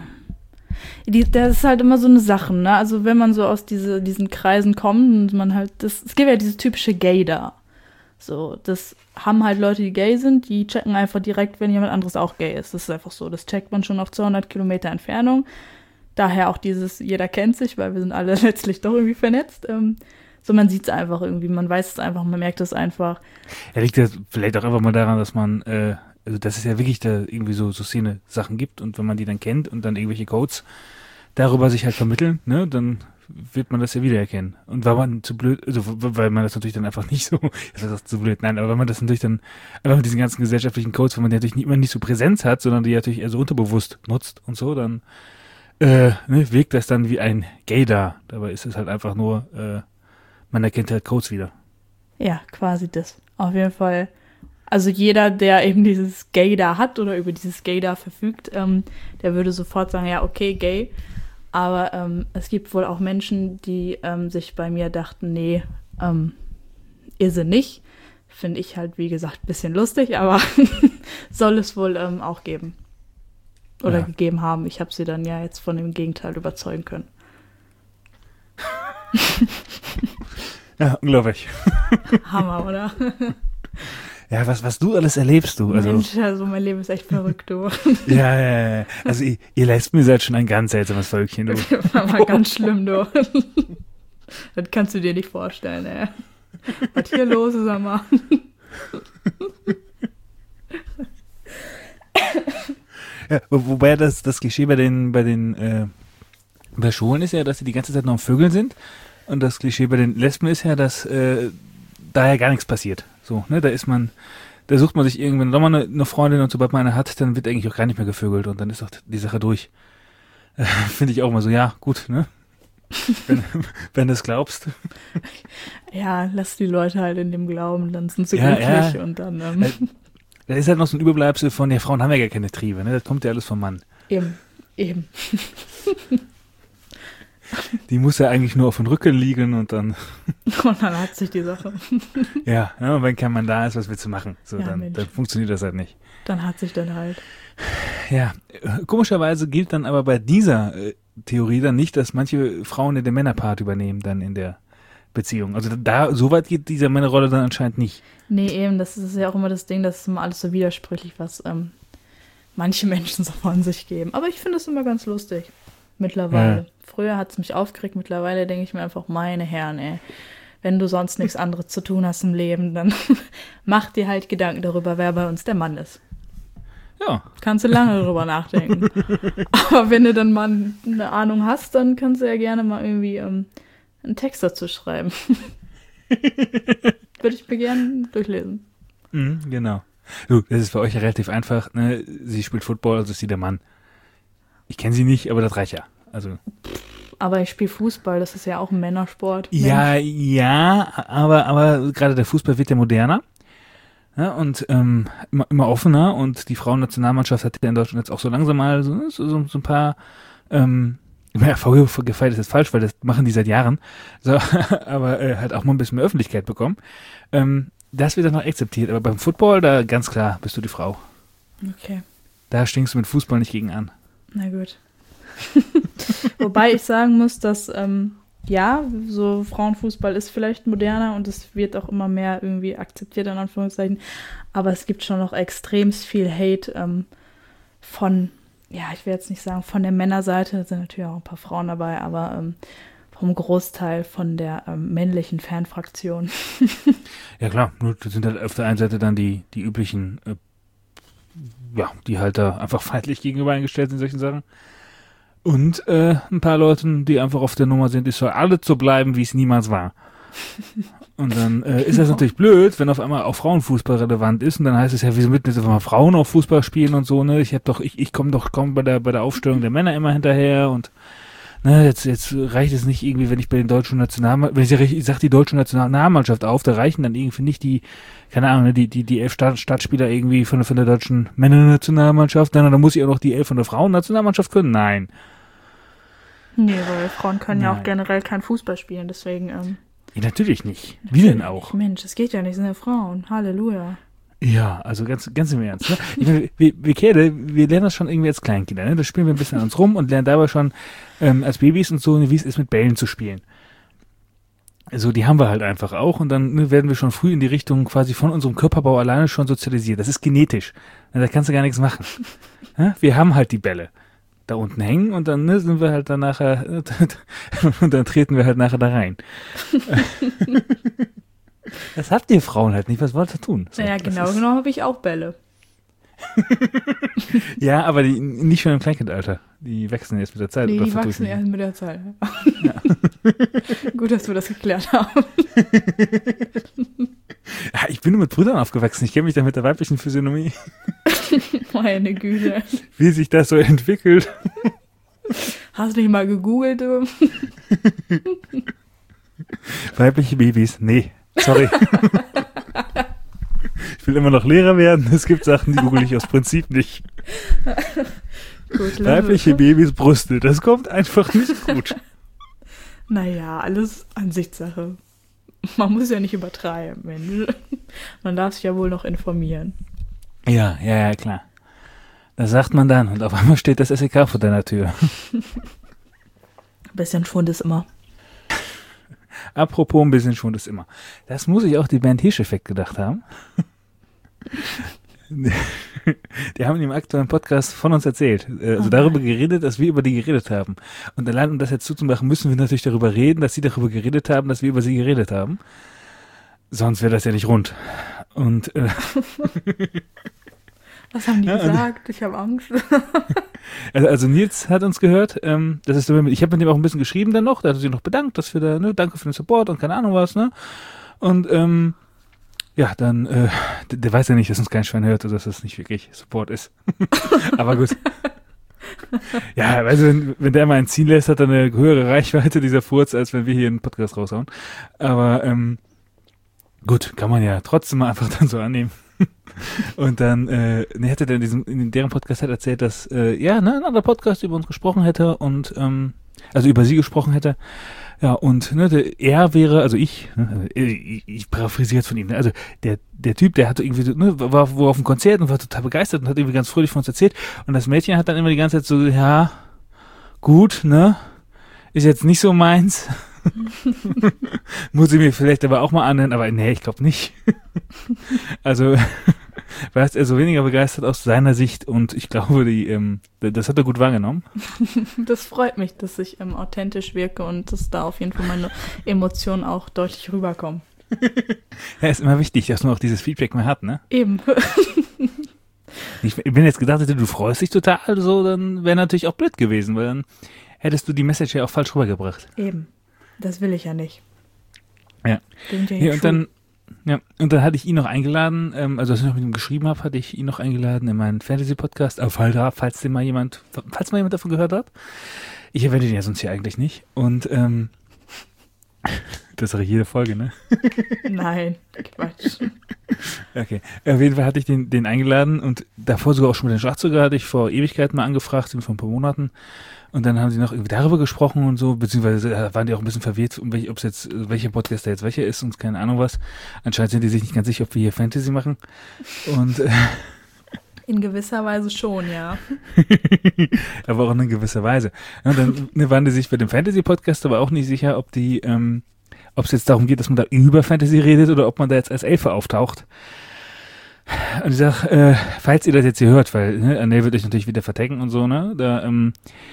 Speaker 2: die, das ist halt immer so eine Sache, ne? Also wenn man so aus diese, diesen Kreisen kommt und man halt, das, es gibt ja dieses typische Gay da. So, das haben halt Leute, die gay sind, die checken einfach direkt, wenn jemand anderes auch gay ist. Das ist einfach so, das checkt man schon auf zweihundert Kilometer Entfernung. Daher auch dieses, jeder kennt sich, weil wir sind alle letztlich doch irgendwie vernetzt. Ähm, so, man sieht es einfach irgendwie, man weiß es einfach, man merkt es einfach.
Speaker 1: Ja, liegt das vielleicht auch einfach mal daran, dass man, äh, also dass es ja wirklich da irgendwie so, so Szene-Sachen gibt und wenn man die dann kennt und dann irgendwelche Codes darüber sich halt vermitteln, ne, dann wird man das ja wiedererkennen. Und weil man zu blöd, also weil man das natürlich dann einfach nicht so, das ist zu blöd, nein, aber wenn man das natürlich dann, einfach mit diesen ganzen gesellschaftlichen Codes, wenn man die natürlich nicht, immer nicht so Präsenz hat, sondern die natürlich eher so unterbewusst nutzt und so, dann äh, ne, wirkt das dann wie ein Gaydar. Dabei ist es halt einfach nur, äh, man erkennt halt Codes wieder.
Speaker 2: Ja, quasi das. Auf jeden Fall. Also jeder, der eben dieses Gaydar hat oder über dieses Gaydar verfügt, ähm, der würde sofort sagen, ja, okay, gay. Aber ähm, es gibt wohl auch Menschen, die ähm, sich bei mir dachten, nee, ähm, ihr sie nicht. Finde ich halt, wie gesagt, ein bisschen lustig, aber soll es wohl ähm, auch geben. Oder
Speaker 1: Ja.
Speaker 2: gegeben haben. Ich habe sie dann ja jetzt von dem Gegenteil überzeugen können.
Speaker 1: Ja, unglaublich.
Speaker 2: Hammer, oder?
Speaker 1: Ja, was, was du alles erlebst, du. Also,
Speaker 2: Mensch, also mein Leben ist echt verrückt, du.
Speaker 1: ja, ja, ja. Also ihr, ihr Lesben seid schon ein ganz seltsames Völkchen, du.
Speaker 2: War mal ganz schlimm, du. Das kannst du dir nicht vorstellen, ey. Was hier los ist, sag mal.
Speaker 1: Ja, wo, wobei das, das Klischee bei den, bei den, äh, bei Schwulen ist ja, dass sie die ganze Zeit noch am Vögeln sind. Und das Klischee bei den Lesben ist ja, dass äh, da ja gar nichts passiert. So, ne, da ist man, da sucht man sich irgendwann nochmal eine, eine Freundin und sobald man eine hat, dann wird eigentlich auch gar nicht mehr gevögelt und dann ist auch die Sache durch. Äh, Finde ich auch mal so, ja, gut, ne? wenn, wenn du es glaubst.
Speaker 2: Ja, lass die Leute halt in dem Glauben, dann sind sie
Speaker 1: Ja,
Speaker 2: glücklich
Speaker 1: ja.
Speaker 2: und dann, ähm,
Speaker 1: Äh, Da ist halt noch so ein Überbleibsel von, ja, Frauen haben ja gar keine Triebe, ne? Das kommt ja alles vom Mann.
Speaker 2: eben, eben.
Speaker 1: Die muss ja eigentlich nur auf dem Rücken liegen und dann,
Speaker 2: Und dann hat sich die Sache,
Speaker 1: ja, ne? Und wenn kein Mann da ist, was willst du machen? So,
Speaker 2: Ja,
Speaker 1: dann,
Speaker 2: Mensch.
Speaker 1: dann funktioniert das halt nicht.
Speaker 2: dann hat sich dann halt.
Speaker 1: Ja, äh, komischerweise gilt dann aber bei dieser äh, Theorie dann nicht, dass manche Frauen den Männerpart übernehmen dann in der Beziehung. Also da, so weit geht diese Männerrolle dann anscheinend nicht.
Speaker 2: Nee, eben, das ist ja auch immer das Ding, das ist immer alles so widersprüchlich, was ähm, manche Menschen so von sich geben. Aber ich finde es immer ganz lustig. Mittlerweile.
Speaker 1: Ja.
Speaker 2: Früher hat es mich aufgeregt, mittlerweile denke ich mir einfach, meine Herren, ey, wenn du sonst nichts anderes zu tun hast im Leben, dann mach dir halt Gedanken darüber, wer bei uns der Mann ist.
Speaker 1: Ja,
Speaker 2: Kannst du lange darüber nachdenken. Aber wenn du dann mal eine Ahnung hast, dann kannst du ja gerne mal irgendwie ähm, einen Text dazu schreiben. Würde ich mir gerne durchlesen.
Speaker 1: mhm, genau. Du, das ist für euch ja relativ einfach. Ne? Sie spielt Football, also ist sie der Mann. Ich kenne sie nicht, aber das reicht ja. Also
Speaker 2: Aber ich spiele Fußball, das ist ja auch ein Männersport.
Speaker 1: ja, ja, aber aber gerade der Fußball wird ja moderner. Ja, und ähm, immer, immer offener und die Frauennationalmannschaft hat ja in Deutschland jetzt auch so langsam mal so, so, so ein paar ähm, ja, gefeiert ist jetzt falsch, weil das machen die seit Jahren, so, aber äh, halt auch mal ein bisschen mehr Öffentlichkeit bekommen. Ähm, das wird dann noch akzeptiert, aber beim Football, da ganz klar bist du die Frau.
Speaker 2: Okay,
Speaker 1: Da stinkst du mit Fußball nicht gegen an.
Speaker 2: na gut. Wobei ich sagen muss, dass ähm, ja, so Frauenfußball ist vielleicht moderner und es wird auch immer mehr irgendwie akzeptiert, in Anführungszeichen. Aber es gibt schon noch extremst viel Hate ähm, von, ja, ich will jetzt nicht sagen von der Männerseite, da sind natürlich auch ein paar Frauen dabei, aber ähm, vom Großteil von der ähm, männlichen Fanfraktion.
Speaker 1: Ja klar, nur das sind halt auf der einen Seite dann die, die üblichen, äh, ja, die halt da einfach feindlich gegenüber eingestellt sind, solchen Sachen. Und äh, ein paar Leuten, die einfach auf der Nummer sind, es soll alles so bleiben, wie es niemals war. Und dann äh, ist das natürlich blöd, wenn auf einmal auch Frauenfußball relevant ist und dann heißt es ja, wieso müssen jetzt auf einmal Frauen auch Fußball spielen und so, ne? Ich hab doch, ich, ich komme doch kaum bei der bei der Aufstellung der Männer immer hinterher und ne, jetzt, jetzt reicht es nicht irgendwie, wenn ich bei den deutschen Nationalmannschaften, wenn ich sage, ich sag die deutsche Nationalmannschaft auf, da reichen dann irgendwie nicht die, keine Ahnung, ne, die, die, die elf Start, Startspieler irgendwie von, von der deutschen Männernationalmannschaft, dann, dann muss ich auch noch die elf von der Frauennationalmannschaft können? Nein.
Speaker 2: Nee, weil Frauen können ja
Speaker 1: Nein.
Speaker 2: auch generell kein Fußball spielen, deswegen, ähm,
Speaker 1: Ja, natürlich nicht. Wie denn auch?
Speaker 2: Mensch, das geht ja nicht, das sind ja Frauen. Halleluja.
Speaker 1: Ja, also ganz, ganz im Ernst. Ne? Ich meine, wir, wir Kerle, wir lernen das schon irgendwie als Kleinkinder. Ne? Da spielen wir ein bisschen an uns rum und lernen dabei schon ähm, als Babys und so, wie es ist, mit Bällen zu spielen. Also die haben wir halt einfach auch und dann ne, werden wir schon früh in die Richtung quasi von unserem Körperbau alleine schon sozialisiert. Das ist genetisch. Da kannst du gar nichts machen. Ja? Wir haben halt die Bälle da unten hängen und dann ne, sind wir halt dann nachher und dann treten wir halt nachher da rein. Das habt ihr Frauen halt nicht. Was wollt ihr tun? So,
Speaker 2: naja, genau genommen habe ich auch Bälle.
Speaker 1: Ja, aber die, nicht schon im Kleinkindalter. Die wachsen jetzt mit der Zeit.
Speaker 2: Nee,
Speaker 1: oder
Speaker 2: die
Speaker 1: verdrücken
Speaker 2: wachsen
Speaker 1: die.
Speaker 2: erst mit der Zeit.
Speaker 1: Ja.
Speaker 2: Gut, dass wir das geklärt haben.
Speaker 1: Ja, ich bin nur mit Brüdern aufgewachsen. Ich kenne mich da mit der weiblichen Physiognomie.
Speaker 2: Meine Güte.
Speaker 1: Wie sich das so entwickelt.
Speaker 2: Hast du nicht mal gegoogelt, du?
Speaker 1: Weibliche Babys, nee. Sorry. Ich will immer noch Lehrer werden. Es gibt Sachen, die google ich aus Prinzip nicht.
Speaker 2: Gut,
Speaker 1: Weibliche Babys, Brüste. Das kommt einfach nicht gut.
Speaker 2: Naja, alles Ansichtssache. Man muss ja nicht übertreiben, Mensch. Man darf sich ja wohl noch informieren.
Speaker 1: Ja, ja, ja, klar. Das sagt man dann und auf einmal steht das S E K vor deiner Tür.
Speaker 2: Ein bisschen Schwund ist immer.
Speaker 1: Apropos ein bisschen schon das immer. Das muss ich auch die Band Hirscheffekt gedacht haben. Die haben in dem aktuellen Podcast von uns erzählt. Also
Speaker 2: Okay.
Speaker 1: darüber geredet, dass wir über die geredet haben. Und allein um das jetzt zuzumachen, müssen wir natürlich darüber reden, dass sie darüber geredet haben, dass wir über sie geredet haben. Sonst wäre das ja nicht rund. Und äh,
Speaker 2: Was haben die
Speaker 1: Ja, also-
Speaker 2: gesagt? Ich habe Angst.
Speaker 1: also, also Nils hat uns gehört, ähm, das ist so, ich habe mit dem auch ein bisschen geschrieben dann noch, da hat er sich noch bedankt, dass wir da, ne, danke für den Support und keine Ahnung was, ne? Und ähm, ja, dann, äh, der, der weiß ja nicht, dass uns kein Schwein hört oder dass das nicht wirklich Support ist. Aber gut. Ja, also wenn, wenn der mal ein ziehen lässt, hat er eine höhere Reichweite, dieser Furz, als wenn wir hier einen Podcast raushauen. Aber ähm, gut, kann man ja trotzdem mal einfach dann so annehmen. Und dann, äh, ne, hätte der in diesem, in deren Podcast halt erzählt, dass, äh, ja, ne, ein anderer Podcast über uns gesprochen hätte und, ähm, also über sie gesprochen hätte. Ja, und, ne, der, er wäre, also ich, ne, ich, ich paraphrasiere jetzt von ihm, ne, also der, der Typ, der hatte irgendwie, so, ne, war wo auf dem Konzert und war total begeistert und hat irgendwie ganz fröhlich von uns erzählt. Und das Mädchen hat dann immer die ganze Zeit so, ja, gut, ne, ist jetzt nicht so meins. Muss ich mir vielleicht aber auch mal anhören, aber nee, ich glaube nicht. Also war er so weniger begeistert aus seiner Sicht und ich glaube, die, ähm, das hat er gut wahrgenommen.
Speaker 2: Das freut mich, dass ich ähm, authentisch wirke und dass da auf jeden Fall meine Emotionen auch deutlich rüberkommen.
Speaker 1: Ja, ist immer wichtig, dass man auch dieses Feedback mal hat, ne?
Speaker 2: Eben.
Speaker 1: Ich, wenn jetzt gedacht hätte, du freust dich total, so, dann wäre natürlich auch blöd gewesen, weil dann hättest du die Message ja auch falsch rübergebracht.
Speaker 2: Eben. Das will ich ja nicht.
Speaker 1: Ja.
Speaker 2: Bin ja
Speaker 1: Ja, und dann, ja, und dann hatte ich ihn noch eingeladen, ähm, also als ich noch mit ihm geschrieben habe, hatte ich ihn noch eingeladen in meinen Fantasy-Podcast, auf Falda, falls den mal jemand, falls mal jemand davon gehört hat. Ich erwähne den ja sonst hier eigentlich nicht. Und ähm, das sage ich jede Folge, ne?
Speaker 2: Nein, Quatsch.
Speaker 1: Okay. Auf jeden Fall hatte ich den, den eingeladen und davor sogar auch schon mit den Schlagzeuger hatte ich vor Ewigkeiten mal angefragt, vor ein paar Monaten. Und dann haben sie noch irgendwie darüber gesprochen und so, beziehungsweise äh, waren die auch ein bisschen verwirrt, um welch, ob es jetzt, welcher Podcast da jetzt welcher ist und keine Ahnung was. Anscheinend sind die sich nicht ganz sicher, ob wir hier Fantasy machen. Und äh,
Speaker 2: In gewisser Weise schon, ja.
Speaker 1: Aber auch in gewisser Weise. Und dann ne, waren die sich bei dem Fantasy-Podcast aber auch nicht sicher, ob die, ähm, ob es jetzt darum geht, dass man da über Fantasy redet oder ob man da jetzt als Elfe auftaucht. Und ich sag, äh, falls ihr das jetzt hier hört, weil ne, Anel wird euch natürlich wieder vertecken und so, ne, da, ähm,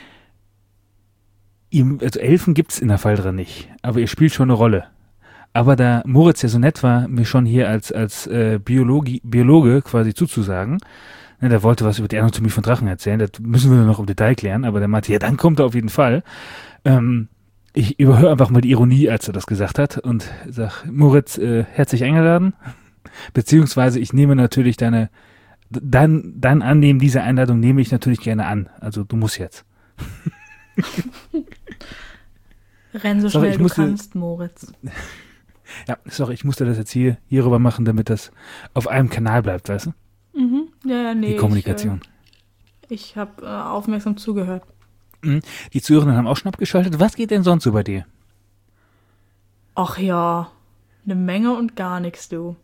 Speaker 1: ihr, also Elfen gibt's in der Faldra nicht, aber ihr spielt schon eine Rolle. Aber da Moritz ja so nett war, mir schon hier als, als äh, Biologi, Biologe quasi zuzusagen, ne, der wollte was über die Anatomie von Drachen erzählen, das müssen wir noch im Detail klären, aber der meinte, ja, dann kommt er auf jeden Fall. Ähm, ich überhöre einfach mal die Ironie, als er das gesagt hat und sag, Moritz, äh, herzlich eingeladen. Beziehungsweise ich nehme natürlich deine, dein, dein Annehmen dieser Einladung nehme ich natürlich gerne an. Also du musst jetzt.
Speaker 2: Renn so
Speaker 1: sorry,
Speaker 2: schnell du
Speaker 1: musste,
Speaker 2: kannst, Moritz.
Speaker 1: Ja, sorry, ich musste das jetzt hier hierüber machen, damit das auf einem Kanal bleibt, weißt du?
Speaker 2: Mhm. Ja, ja, nee.
Speaker 1: Die Kommunikation.
Speaker 2: Ich, äh, ich habe äh, aufmerksam zugehört.
Speaker 1: Mhm. Die Zuhörerinnen haben auch schon abgeschaltet. Was geht denn sonst so bei dir?
Speaker 2: Ach ja, eine Menge und gar nichts, du.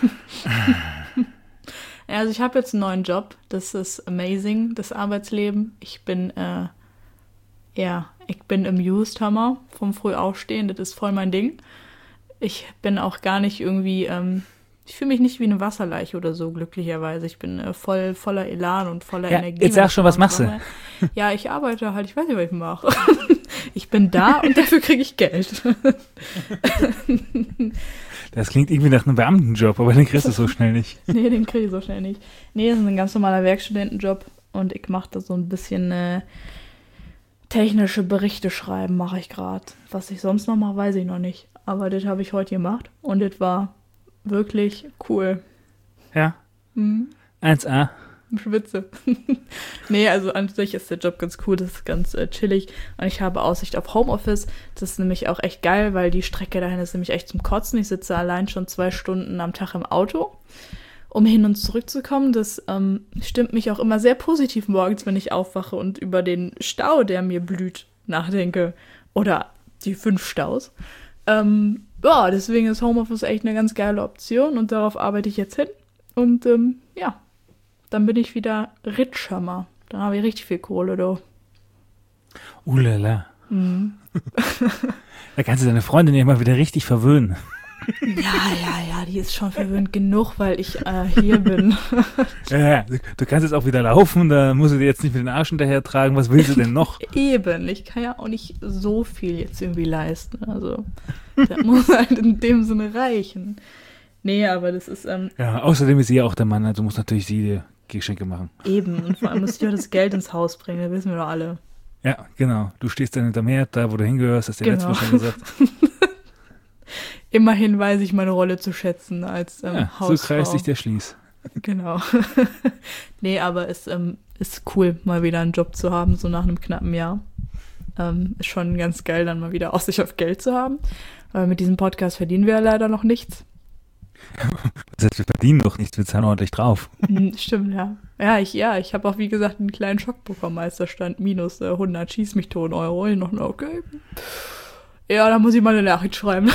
Speaker 2: Also ich habe jetzt einen neuen Job, das ist amazing, das Arbeitsleben. Ich bin, äh, ja, ich bin amused, Hammer, vom Frühaufstehen, das ist voll mein Ding. Ich bin auch gar nicht irgendwie, ähm, ich fühle mich nicht wie eine Wasserleiche oder so, glücklicherweise. Ich bin äh, voll voller Elan und voller
Speaker 1: ja,
Speaker 2: Energie.
Speaker 1: Jetzt sag schon, was machst du?
Speaker 2: Ja, ich arbeite halt, ich weiß nicht, was ich mache. Ich bin da und dafür kriege ich Geld.
Speaker 1: Das klingt irgendwie nach einem Beamtenjob, aber den kriegst du so schnell nicht.
Speaker 2: Nee, den kriege ich so schnell nicht. Nee, das ist ein ganz normaler Werkstudentenjob und ich mache da so ein bisschen äh, technische Berichte schreiben, mache ich gerade. Was ich sonst noch mache, weiß ich noch nicht. Aber das habe ich heute gemacht und das war wirklich cool.
Speaker 1: Ja?
Speaker 2: Mhm.
Speaker 1: eins a.
Speaker 2: Schwitze. Nee, also an sich ist der Job ganz cool, das ist ganz äh, chillig und ich habe Aussicht auf Homeoffice. Das ist nämlich auch echt geil, weil die Strecke dahin ist nämlich echt zum Kotzen. Ich sitze allein schon zwei Stunden am Tag im Auto, um hin und zurück zu kommen. Das ähm, stimmt mich auch immer sehr positiv morgens, wenn ich aufwache und über den Stau, der mir blüht, nachdenke. Oder die fünf Staus. Ähm, ja, deswegen ist Homeoffice echt eine ganz geile Option und darauf arbeite ich jetzt hin. Und ähm, ja, dann bin ich wieder Ritschhammer. Dann habe ich richtig viel Kohle, du.
Speaker 1: Uhlala.
Speaker 2: Mhm.
Speaker 1: Da kannst du deine Freundin ja mal wieder richtig verwöhnen.
Speaker 2: Ja, ja, ja, die ist schon verwöhnt genug, weil ich äh, hier bin.
Speaker 1: Ja, ja, du, du kannst jetzt auch wieder laufen, da musst du dir jetzt nicht mit den Arsch hinterher tragen. Was willst du denn noch?
Speaker 2: Eben, ich kann ja auch nicht so viel jetzt irgendwie leisten. Also, das muss halt in dem Sinne reichen. Nee, aber das ist... Ähm,
Speaker 1: ja, außerdem ist sie ja auch der Mann, also muss natürlich sie dir Geschenke machen.
Speaker 2: Eben, und vor allem muss ich auch das Geld ins Haus bringen, das wissen wir doch alle.
Speaker 1: Ja, genau. Du stehst dann hinterm Herd, da wo du hingehörst, hast du
Speaker 2: Genau.
Speaker 1: letztes Mal schon gesagt.
Speaker 2: Immerhin weiß ich meine Rolle zu schätzen als ähm,
Speaker 1: Ja,
Speaker 2: Hausfrau.
Speaker 1: so kreist sich der Schließ.
Speaker 2: Genau. Nee, aber es ähm, ist cool, mal wieder einen Job zu haben, so nach einem knappen Jahr. Ähm, ist schon ganz geil, dann mal wieder Aussicht auf Geld zu haben. Weil mit diesem Podcast verdienen wir ja leider noch nichts.
Speaker 1: Das heißt, wir verdienen doch nichts, wir zahlen ordentlich drauf.
Speaker 2: Hm, stimmt, ja. Ja, ich, ja, ich habe auch, wie gesagt, einen kleinen Schock bekommen, als da stand minus äh, hundert schieß mich tot Euro. Ich noch, okay. Ja, da muss ich mal eine Nachricht schreiben.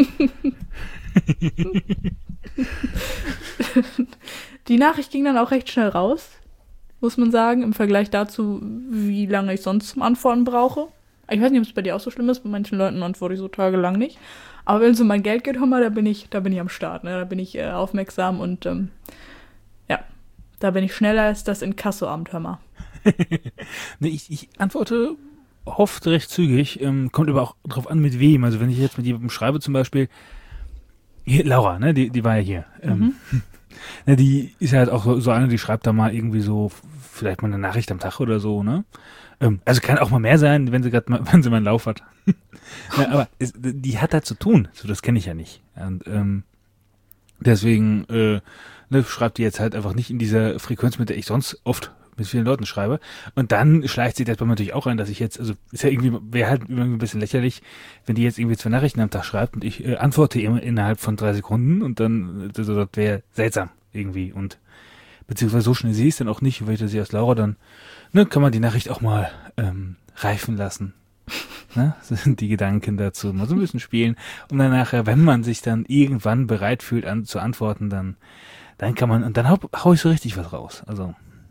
Speaker 2: Die Nachricht ging dann auch recht schnell raus, muss man sagen, im Vergleich dazu, wie lange ich sonst zum Antworten brauche. Ich weiß nicht, ob es bei dir auch so schlimm ist, bei manchen Leuten antworte ich so tagelang nicht. Aber wenn es um mein Geld geht, hör mal, da bin ich, da bin ich am Start, ne? Da bin ich äh, aufmerksam und ähm, ja, da bin ich schneller als das Inkassoamt, hör mal.
Speaker 1: Nee, ich, ich antworte oft recht zügig, ähm, kommt aber auch drauf an, mit wem. Also wenn ich jetzt mit jemandem schreibe zum Beispiel, hier, Laura, ne, die, die war ja hier. Ähm,
Speaker 2: Mhm.
Speaker 1: ne, die ist ja halt auch so, so eine, die schreibt da mal irgendwie so, vielleicht mal eine Nachricht am Tag oder so, ne? Ähm, also kann auch mal mehr sein, wenn sie gerade mal, wenn sie mal einen Lauf hat. Ja, aber es, die hat da zu tun, so das kenne ich ja nicht. Und ähm, deswegen äh, ne, schreibt die jetzt halt einfach nicht in dieser Frequenz, mit der ich sonst oft mit vielen Leuten schreibe. Und dann schleicht sich das bei mir natürlich auch ein, dass ich jetzt, also ist ja irgendwie, wäre halt irgendwie ein bisschen lächerlich, wenn die jetzt irgendwie zwei Nachrichten am Tag schreibt und ich äh, antworte immer innerhalb von drei Sekunden und dann, das, das wäre seltsam irgendwie und beziehungsweise so schnell sehe ich es dann auch nicht, weil ich das sehe aus Laura, dann ne, kann man die Nachricht auch mal ähm, reifen lassen. Ne? So sind die Gedanken dazu, mal so ein bisschen spielen, um dann nachher, wenn man sich dann irgendwann bereit fühlt an, zu antworten, dann, dann kann man, und dann hau, hau ich so richtig was raus. Also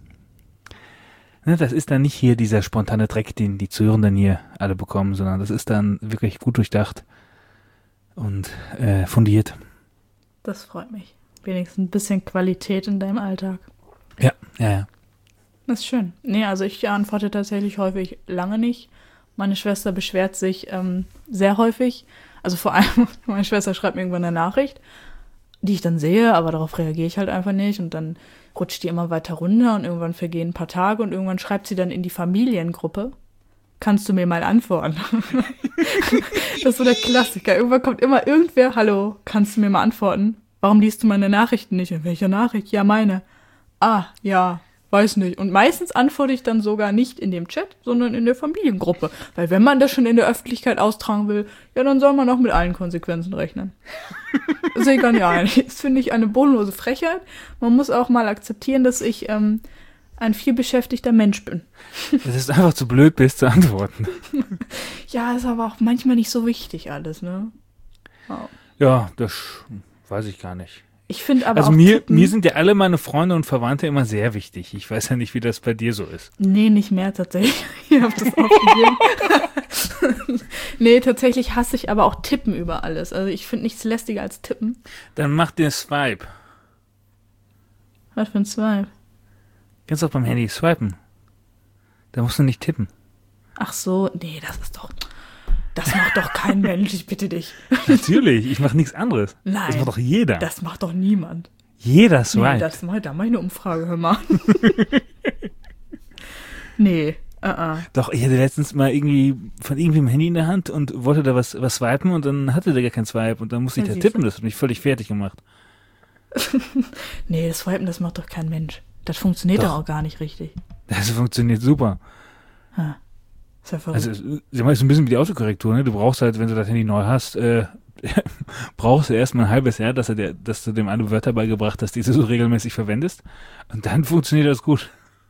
Speaker 1: ne, das ist dann nicht hier dieser spontane Dreck, den die Zuhörenden hier alle bekommen, sondern das ist dann wirklich gut durchdacht und äh, fundiert.
Speaker 2: Das freut mich. Wenigstens ein bisschen Qualität in deinem Alltag.
Speaker 1: Ja, ja, ja.
Speaker 2: Das ist schön. Nee, also ich antworte tatsächlich häufig lange nicht. Meine Schwester beschwert sich ähm, sehr häufig. Also vor allem, meine Schwester schreibt mir irgendwann eine Nachricht, die ich dann sehe, aber darauf reagiere ich halt einfach nicht. Und dann rutscht die immer weiter runter und irgendwann vergehen ein paar Tage und irgendwann schreibt sie dann in die Familiengruppe, kannst du mir mal antworten? Das ist so der Klassiker. Irgendwann kommt immer irgendwer, hallo, kannst du mir mal antworten? Warum liest du meine Nachrichten nicht? In welcher Nachricht? Ja, meine. Ah, ja, weiß nicht. Und meistens antworte ich dann sogar nicht in dem Chat, sondern in der Familiengruppe. Weil wenn man das schon in der Öffentlichkeit austragen will, ja, dann soll man auch mit allen Konsequenzen rechnen. Sehe ich gar nicht ein. Das finde ich eine bodenlose Frechheit. Man muss auch mal akzeptieren, dass ich ähm, ein vielbeschäftigter Mensch bin.
Speaker 1: Das ist einfach zu blöd, bist zu antworten.
Speaker 2: Ja, ist aber auch manchmal nicht so wichtig alles, ne? Wow.
Speaker 1: Ja, das weiß ich gar nicht.
Speaker 2: Ich finde aber
Speaker 1: also
Speaker 2: auch
Speaker 1: mir,
Speaker 2: Tippen,
Speaker 1: mir sind ja alle meine Freunde und Verwandte immer sehr wichtig. Ich weiß ja nicht, wie das bei dir so ist.
Speaker 2: Nee, nicht mehr tatsächlich. Ich habe das aufgegeben. Nee, tatsächlich hasse ich aber auch Tippen über alles. Also ich finde nichts lästiger als Tippen.
Speaker 1: Dann mach dir Swipe.
Speaker 2: Was für ein Swipe?
Speaker 1: Kannst auch beim Handy swipen. Da musst du nicht tippen.
Speaker 2: Ach so, nee, das ist doch... Das macht doch kein Mensch, ich bitte dich.
Speaker 1: Natürlich, ich mache nichts anderes.
Speaker 2: Nein.
Speaker 1: Das macht doch jeder.
Speaker 2: Das macht doch niemand.
Speaker 1: Jeder swipet.
Speaker 2: Nee, das mach, da mach ich eine Umfrage, hör mal. Nee, uh-uh.
Speaker 1: Doch, ich hatte letztens mal irgendwie von irgendwem ein Handy in der Hand und wollte da was, was swipen und dann hatte der gar kein Swipe und dann musste ich
Speaker 2: Ja,
Speaker 1: da
Speaker 2: siehste.
Speaker 1: tippen. Das hat mich völlig fertig gemacht.
Speaker 2: Nee, das Swipen, das macht doch kein Mensch. Das funktioniert
Speaker 1: Doch.
Speaker 2: doch auch gar nicht richtig.
Speaker 1: Das funktioniert super.
Speaker 2: Ha. Ist ja verrückt.
Speaker 1: Also, sie ist ein bisschen wie die Autokorrektur, ne? Du brauchst halt, wenn du das Handy neu hast, äh, brauchst du erstmal ein halbes Jahr, dass, er der, dass du dem alle Wörter beigebracht hast, die du so regelmäßig verwendest. Und dann funktioniert das gut.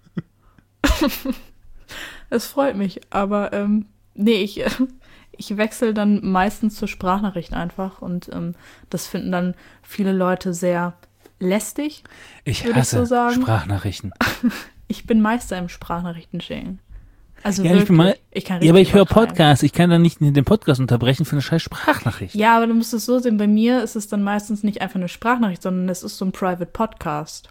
Speaker 2: Es freut mich, aber ähm, nee, ich, äh, ich wechsle dann meistens zur Sprachnachricht einfach und ähm, das finden dann viele Leute sehr lästig.
Speaker 1: Ich
Speaker 2: Würde ich
Speaker 1: hasse
Speaker 2: so sagen?
Speaker 1: Sprachnachrichten.
Speaker 2: Ich bin Meister im Sprachnachrichten schicken. Also
Speaker 1: Ja, ich
Speaker 2: wirklich,
Speaker 1: bin mal,
Speaker 2: ich kann
Speaker 1: ja, aber
Speaker 2: richtig
Speaker 1: ich höre
Speaker 2: übertreiben.
Speaker 1: Podcasts. Ich kann dann nicht den Podcast unterbrechen für eine scheiß Sprachnachricht.
Speaker 2: Ja, aber du musst es so sehen, bei mir ist es dann meistens nicht einfach eine Sprachnachricht, sondern es ist so ein Private Podcast.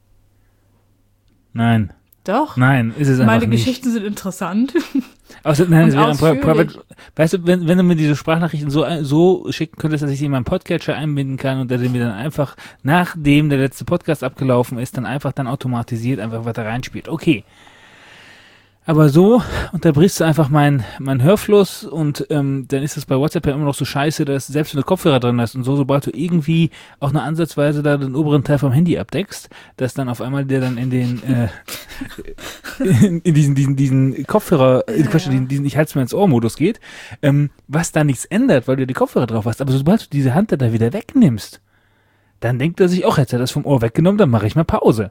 Speaker 1: Nein,
Speaker 2: Doch.
Speaker 1: nein, ist es einfach
Speaker 2: Meine
Speaker 1: nicht.
Speaker 2: Geschichten sind interessant.
Speaker 1: Außer, nein,
Speaker 2: und
Speaker 1: es wäre ein Pri-
Speaker 2: ausführlich.
Speaker 1: Private. Weißt du, wenn, wenn du mir diese Sprachnachrichten so, so schicken könntest, dass ich sie in meinen Podcatcher einbinden kann und der mir dann einfach, nachdem der letzte Podcast abgelaufen ist, dann einfach dann automatisiert einfach weiter reinspielt. Okay. Aber so unterbrichst du einfach meinen mein Hörfluss und ähm, dann ist es bei WhatsApp ja immer noch so scheiße, dass selbst wenn du Kopfhörer drin hast und so, sobald du irgendwie auch nur ansatzweise da den oberen Teil vom Handy abdeckst, dass dann auf einmal der dann in den äh, in, in diesen diesen diesen Kopfhörer, äh, Quatsch,
Speaker 2: Ja.
Speaker 1: diesen, diesen ich halt's mir ins Ohr-Modus geht, ähm, was da nichts ändert, weil du die Kopfhörer drauf hast. Aber sobald du diese Hand da wieder wegnimmst, dann denkt er sich, auch jetzt hat er das vom Ohr weggenommen, dann mache ich mal Pause.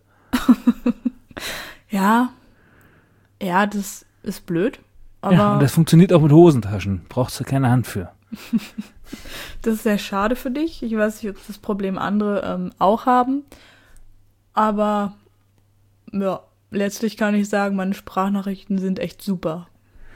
Speaker 2: Ja. Ja, das ist blöd. Aber
Speaker 1: Ja, und das funktioniert auch mit Hosentaschen. Brauchst du keine Hand für.
Speaker 2: das ist sehr schade für dich. Ich weiß nicht, ob das Problem andere ähm, auch haben. Aber ja, letztlich kann ich sagen, meine Sprachnachrichten sind echt super.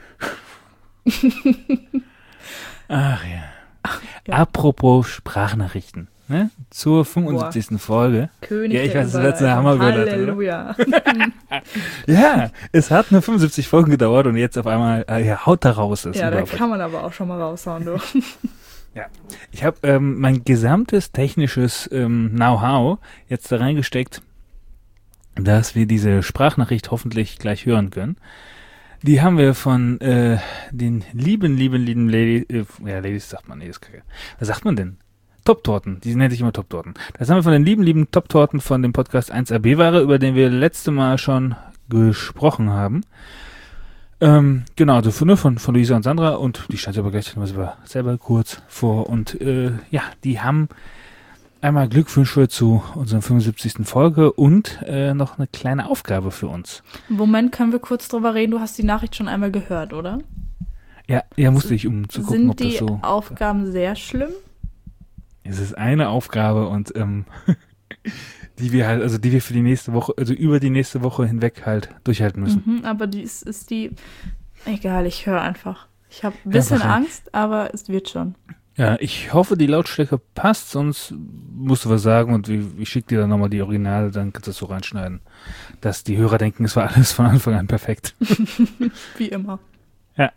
Speaker 1: Ach ja.
Speaker 2: Ja.
Speaker 1: Apropos Sprachnachrichten. Ne? Zur fünfundsiebzigsten Folge.
Speaker 2: König
Speaker 1: Ja, ich
Speaker 2: der
Speaker 1: weiß, das letzte Mal
Speaker 2: Überleitung.
Speaker 1: haben wir überleitet,
Speaker 2: Halleluja.
Speaker 1: Ja, es hat nur fünfundsiebzig Folgen gedauert und jetzt auf einmal, äh, ja, haut da raus. Das
Speaker 2: Ja, da
Speaker 1: unglaublich.
Speaker 2: kann man aber auch schon mal raushauen, du.
Speaker 1: Ja. Ich habe ähm, mein gesamtes technisches ähm, Know-how jetzt da reingesteckt, dass wir diese Sprachnachricht hoffentlich gleich hören können. Die haben wir von äh, den lieben, lieben, lieben Ladies, äh, ja, Ladies sagt man, nee, ist kacke. Was sagt man denn? Top-Torten, die nennt sich immer Top-Torten. Das haben wir von den lieben, lieben Top-Torten von dem Podcast eins A B-Ware, über den wir letzte Mal schon gesprochen haben. Ähm, genau, also von, von, von Luisa und Sandra und die stand aber gleich mal selber, selber kurz vor und äh, ja, die haben einmal Glückwünsche zu unserer fünfundsiebzigsten Folge und äh, noch eine kleine Aufgabe für uns.
Speaker 2: Moment, können wir kurz drüber reden? Du hast die Nachricht schon einmal gehört, oder?
Speaker 1: Ja, ja, musste ich, um zu gucken,
Speaker 2: Sind
Speaker 1: ob das
Speaker 2: die
Speaker 1: so...
Speaker 2: Aufgaben sehr schlimm?
Speaker 1: Es ist eine Aufgabe und ähm, die wir halt, also die wir für die nächste Woche, also über die nächste Woche hinweg halt durchhalten müssen.
Speaker 2: Mhm, aber die ist, ist die, egal, ich höre einfach. Ich habe ein bisschen
Speaker 1: ja,
Speaker 2: Angst, aber es wird schon.
Speaker 1: Ja, ich hoffe, die Lautstärke passt, sonst musst du was sagen und ich, ich schicke dir dann nochmal die Originale, dann kannst du das so reinschneiden, dass die Hörer denken, es war alles von Anfang an perfekt.
Speaker 2: Wie immer.
Speaker 1: Ja.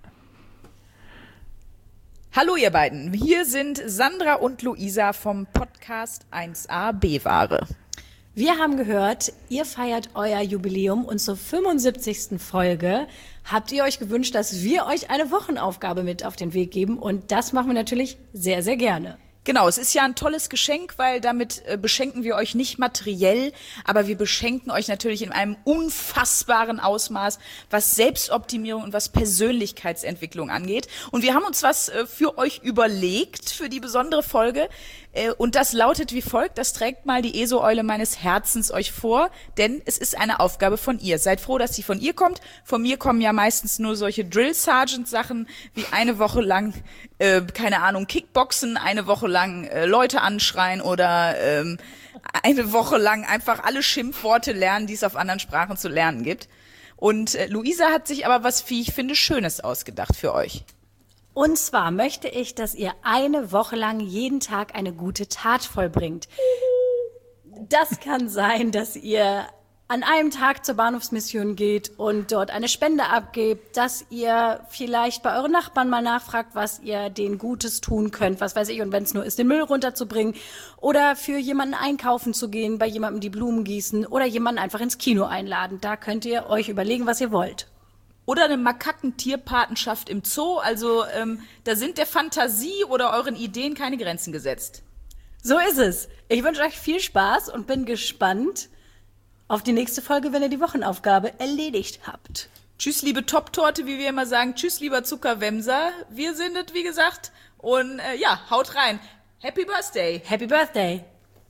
Speaker 3: Hallo ihr beiden, hier sind Sandra und Luisa vom Podcast eins a B-Ware.
Speaker 4: Wir haben gehört, ihr feiert euer Jubiläum und zur fünfundsiebzigsten Folge habt ihr euch gewünscht, dass wir euch eine Wochenaufgabe mit auf den Weg geben und das machen wir natürlich sehr, sehr gerne.
Speaker 3: Genau, es ist ja ein tolles Geschenk, weil damit äh, beschenken wir euch nicht materiell, aber wir beschenken euch natürlich in einem unfassbaren Ausmaß, was Selbstoptimierung und was Persönlichkeitsentwicklung angeht. Und wir haben uns was äh, für euch überlegt, für die besondere Folge. Äh, und das lautet wie folgt, das trägt mal die ESO-Eule meines Herzens euch vor, denn es ist eine Aufgabe von ihr. Seid froh, dass sie von ihr kommt. Von mir kommen ja meistens nur solche Drill-Sergeant-Sachen, wie eine Woche lang, äh, keine Ahnung, Kickboxen, eine Woche lang äh, Leute anschreien oder ähm, eine Woche lang einfach alle Schimpfworte lernen, die es auf anderen Sprachen zu lernen gibt. Und äh, Luisa hat sich aber was, wie ich finde, Schönes ausgedacht für euch.
Speaker 4: Und zwar möchte ich, dass ihr eine Woche lang jeden Tag eine gute Tat vollbringt. Das kann sein, dass ihr an einem Tag zur Bahnhofsmission geht und dort eine Spende abgebt, dass ihr vielleicht bei euren Nachbarn mal nachfragt, was ihr denen Gutes tun könnt, was weiß ich, und wenn es nur ist, den Müll runterzubringen oder für jemanden einkaufen zu gehen, bei jemandem die Blumen gießen oder jemanden einfach ins Kino einladen. Da könnt ihr euch überlegen, was ihr wollt.
Speaker 3: Oder eine Makakentierpatenschaft im Zoo, also ähm, da sind der Fantasie oder euren Ideen keine Grenzen gesetzt.
Speaker 4: So ist es. Ich wünsche euch viel Spaß und bin gespannt auf die nächste Folge, wenn ihr die Wochenaufgabe erledigt habt.
Speaker 3: Tschüss, liebe Top-Torte, wie wir immer sagen. Tschüss, lieber Zuckerwemser. Wir sind es, wie gesagt. Und äh, ja, haut rein. Happy Birthday.
Speaker 4: Happy Birthday.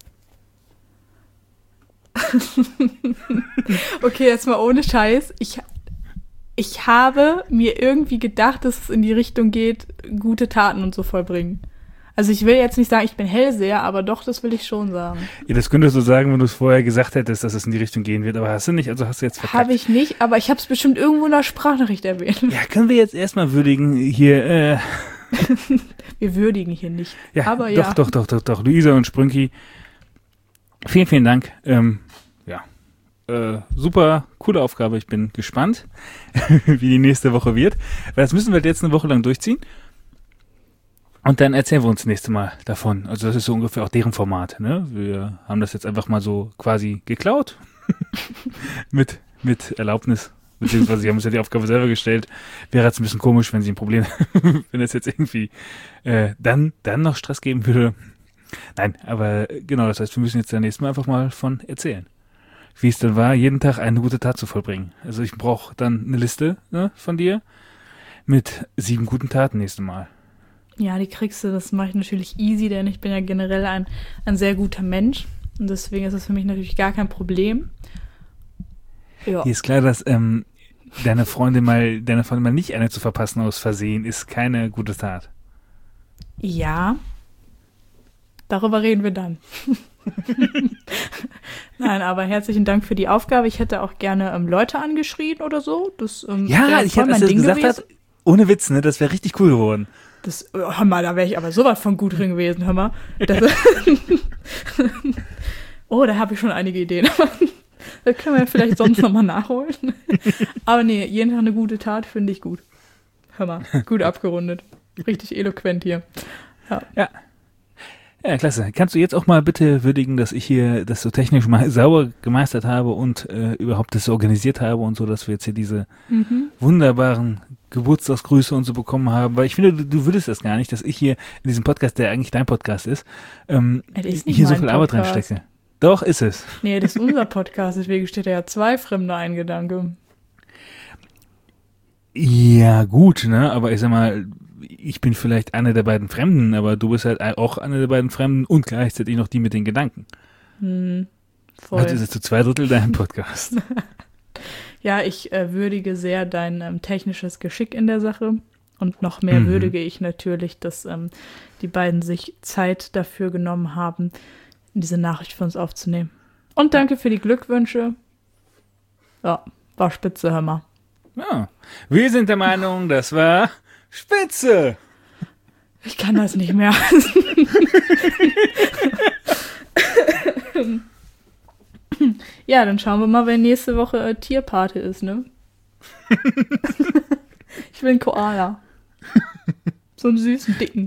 Speaker 2: Okay, jetzt mal ohne Scheiß. Ich, ich habe mir irgendwie gedacht, dass es in die Richtung geht, gute Taten und so vollbringen. Also ich will jetzt nicht sagen, ich bin Hellseher, aber doch, das will ich schon sagen.
Speaker 1: Ja, das könntest du sagen, wenn du es vorher gesagt hättest, dass es in die Richtung gehen wird, aber hast du nicht, also hast du jetzt verkackt.
Speaker 2: Habe ich nicht, aber ich habe es bestimmt irgendwo in der Sprachnachricht erwähnt.
Speaker 1: Ja, können wir jetzt erstmal würdigen hier, äh...
Speaker 2: Wir würdigen hier nicht,
Speaker 1: ja,
Speaker 2: aber
Speaker 1: doch,
Speaker 2: ja.
Speaker 1: Doch, doch, doch, doch, Luisa und Sprünki, vielen, vielen Dank. Ähm, ja, äh, super coole Aufgabe, ich bin gespannt, wie die nächste Woche wird, weil das müssen wir jetzt eine Woche lang durchziehen. Und dann erzählen wir uns nächste Mal davon. Also das ist so ungefähr auch deren Format. Ne? Wir haben das jetzt einfach mal so quasi geklaut. mit, mit Erlaubnis. Beziehungsweise sie haben uns ja die Aufgabe selber gestellt. Wäre jetzt ein bisschen komisch, wenn sie ein Problem wenn es jetzt irgendwie äh, dann, dann noch Stress geben würde. Nein, aber genau, das heißt, wir müssen jetzt dann nächstes Mal einfach mal von erzählen. Wie es dann war, jeden Tag eine gute Tat zu vollbringen. Also ich brauche dann eine Liste, ne, von dir mit sieben guten Taten nächstes Mal.
Speaker 2: Ja, die kriegst du, das mache ich natürlich easy, denn ich bin ja generell ein, ein sehr guter Mensch und deswegen ist das für mich natürlich gar kein Problem. Ja.
Speaker 1: Hier ist klar, dass ähm, deine Freundin mal, deine Freundin mal nicht eine zu verpassen aus Versehen, ist keine gute Tat.
Speaker 2: Ja, darüber reden wir dann. Nein, aber herzlichen Dank für die Aufgabe. Ich hätte auch gerne ähm, Leute angeschrien oder so. Das, ähm,
Speaker 1: ja, ich hätte, als du das gesagt hast, ohne Witz, ne, das wäre richtig cool geworden.
Speaker 2: Das, hör mal, da wäre ich aber sowas von gut drin gewesen, hör mal. Das, oh, da habe ich schon einige Ideen. Das können wir vielleicht sonst nochmal nachholen. Aber nee, jeden Tag eine gute Tat finde ich gut. Hör mal, gut abgerundet. Richtig eloquent hier. Ja.
Speaker 1: ja. Ja, klasse. Kannst du jetzt auch mal bitte würdigen, dass ich hier das so technisch mal sauber gemeistert habe und äh, überhaupt das so organisiert habe und so, dass wir jetzt hier diese mhm. wunderbaren Geburtstagsgrüße und so bekommen haben, weil ich finde, du, du würdest das gar nicht, dass ich hier in diesem Podcast, der eigentlich dein Podcast ist, ähm,
Speaker 2: ist nicht
Speaker 1: hier so viel
Speaker 2: Podcast.
Speaker 1: Arbeit reinstecke. Doch, ist es.
Speaker 2: Nee, das ist unser Podcast, deswegen steht da ja zwei Fremde ein Gedanke.
Speaker 1: Ja, gut, ne, aber ich sag mal, ich bin vielleicht einer der beiden Fremden, aber du bist halt auch einer der beiden Fremden und gleichzeitig noch die mit den Gedanken.
Speaker 2: Hm, voll.
Speaker 1: Also ist es zu zwei Drittel dein Podcast.
Speaker 2: Ja, ich äh, würdige sehr dein ähm, technisches Geschick in der Sache und noch mehr mhm. würdige ich natürlich, dass ähm, die beiden sich Zeit dafür genommen haben, diese Nachricht für uns aufzunehmen. Und danke für die Glückwünsche. Ja, war spitze, hör mal.
Speaker 1: Ja. Wir sind der Meinung, das war spitze.
Speaker 2: Ich kann das nicht mehr. Ja, dann schauen wir mal, wer nächste Woche äh, Tierpate ist, ne? Ich will einen Koala. So einen süßen, dicken.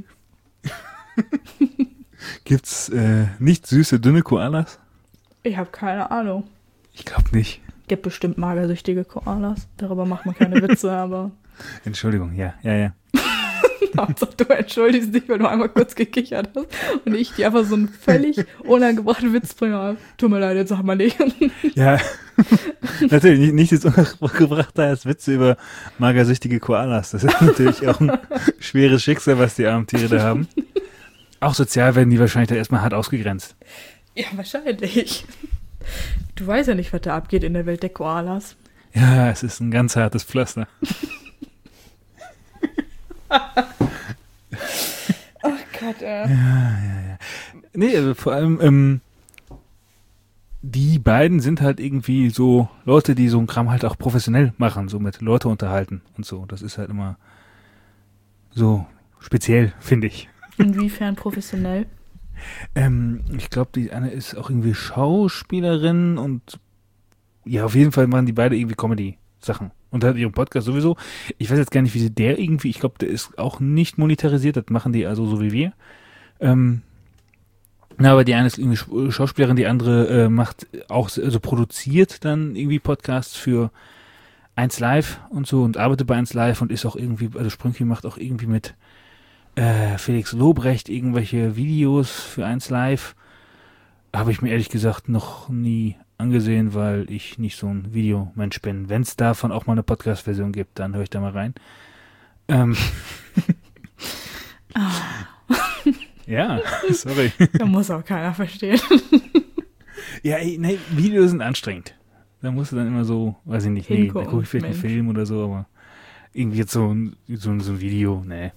Speaker 1: Gibt's äh, nicht süße, dünne Koalas?
Speaker 2: Ich habe keine Ahnung.
Speaker 1: Ich glaube nicht.
Speaker 2: Gibt bestimmt magersüchtige Koalas. Darüber macht man keine Witze, aber...
Speaker 1: Entschuldigung, ja, ja, ja.
Speaker 2: Hauptsache, du entschuldigst dich, weil du einmal kurz gekichert hast und ich dir einfach so einen völlig unangebrachten Witz bringe. Tut mir leid, jetzt sag mal nicht.
Speaker 1: Ja, natürlich, nicht, nicht jetzt unangebracht als Witze über magersüchtige Koalas. Das ist natürlich auch ein schweres Schicksal, was die armen Tiere da haben. Auch sozial werden die wahrscheinlich da erstmal hart ausgegrenzt.
Speaker 2: Ja, wahrscheinlich. Du weißt ja nicht, was da abgeht in der Welt der Koalas.
Speaker 1: Ja, es ist ein ganz hartes Pflaster.
Speaker 2: Ach Gott, ey.
Speaker 1: Ja, ja, ja. Nee, also vor allem, ähm, die beiden sind halt irgendwie so Leute, die so einen Kram halt auch professionell machen, so mit Leute unterhalten und so. Das ist halt immer so speziell, finde ich.
Speaker 2: Inwiefern professionell?
Speaker 1: Ähm, ich glaube, die eine ist auch irgendwie Schauspielerin und ja, auf jeden Fall machen die beide irgendwie Comedy-Sachen. Und hat ihren Podcast sowieso. Ich weiß jetzt gar nicht, wie sie der irgendwie, ich glaube, der ist auch nicht monetarisiert, das machen die also so wie wir. Ähm, na, aber die eine ist irgendwie Schauspielerin, die andere äh, macht auch, also produziert dann irgendwie Podcasts für eins Live und so und arbeitet bei eins Live und ist auch irgendwie, also Sprünki macht auch irgendwie mit äh, Felix Lobrecht irgendwelche Videos für eins Live. Habe ich mir ehrlich gesagt noch nie angesehen, weil ich nicht so ein Videomensch bin. Wenn es davon auch mal eine Podcast-Version gibt, dann höre ich da mal rein. Ähm. Ja, sorry.
Speaker 2: Da muss auch keiner verstehen.
Speaker 1: Ja, ey, nee, Videos sind anstrengend. Da musst du dann immer so, weiß ich nicht, nee, da
Speaker 2: Hingucken,
Speaker 1: gucke ich vielleicht einen
Speaker 2: Mensch.
Speaker 1: Film oder so, aber irgendwie jetzt so ein, so, ein- so ein Video, nee.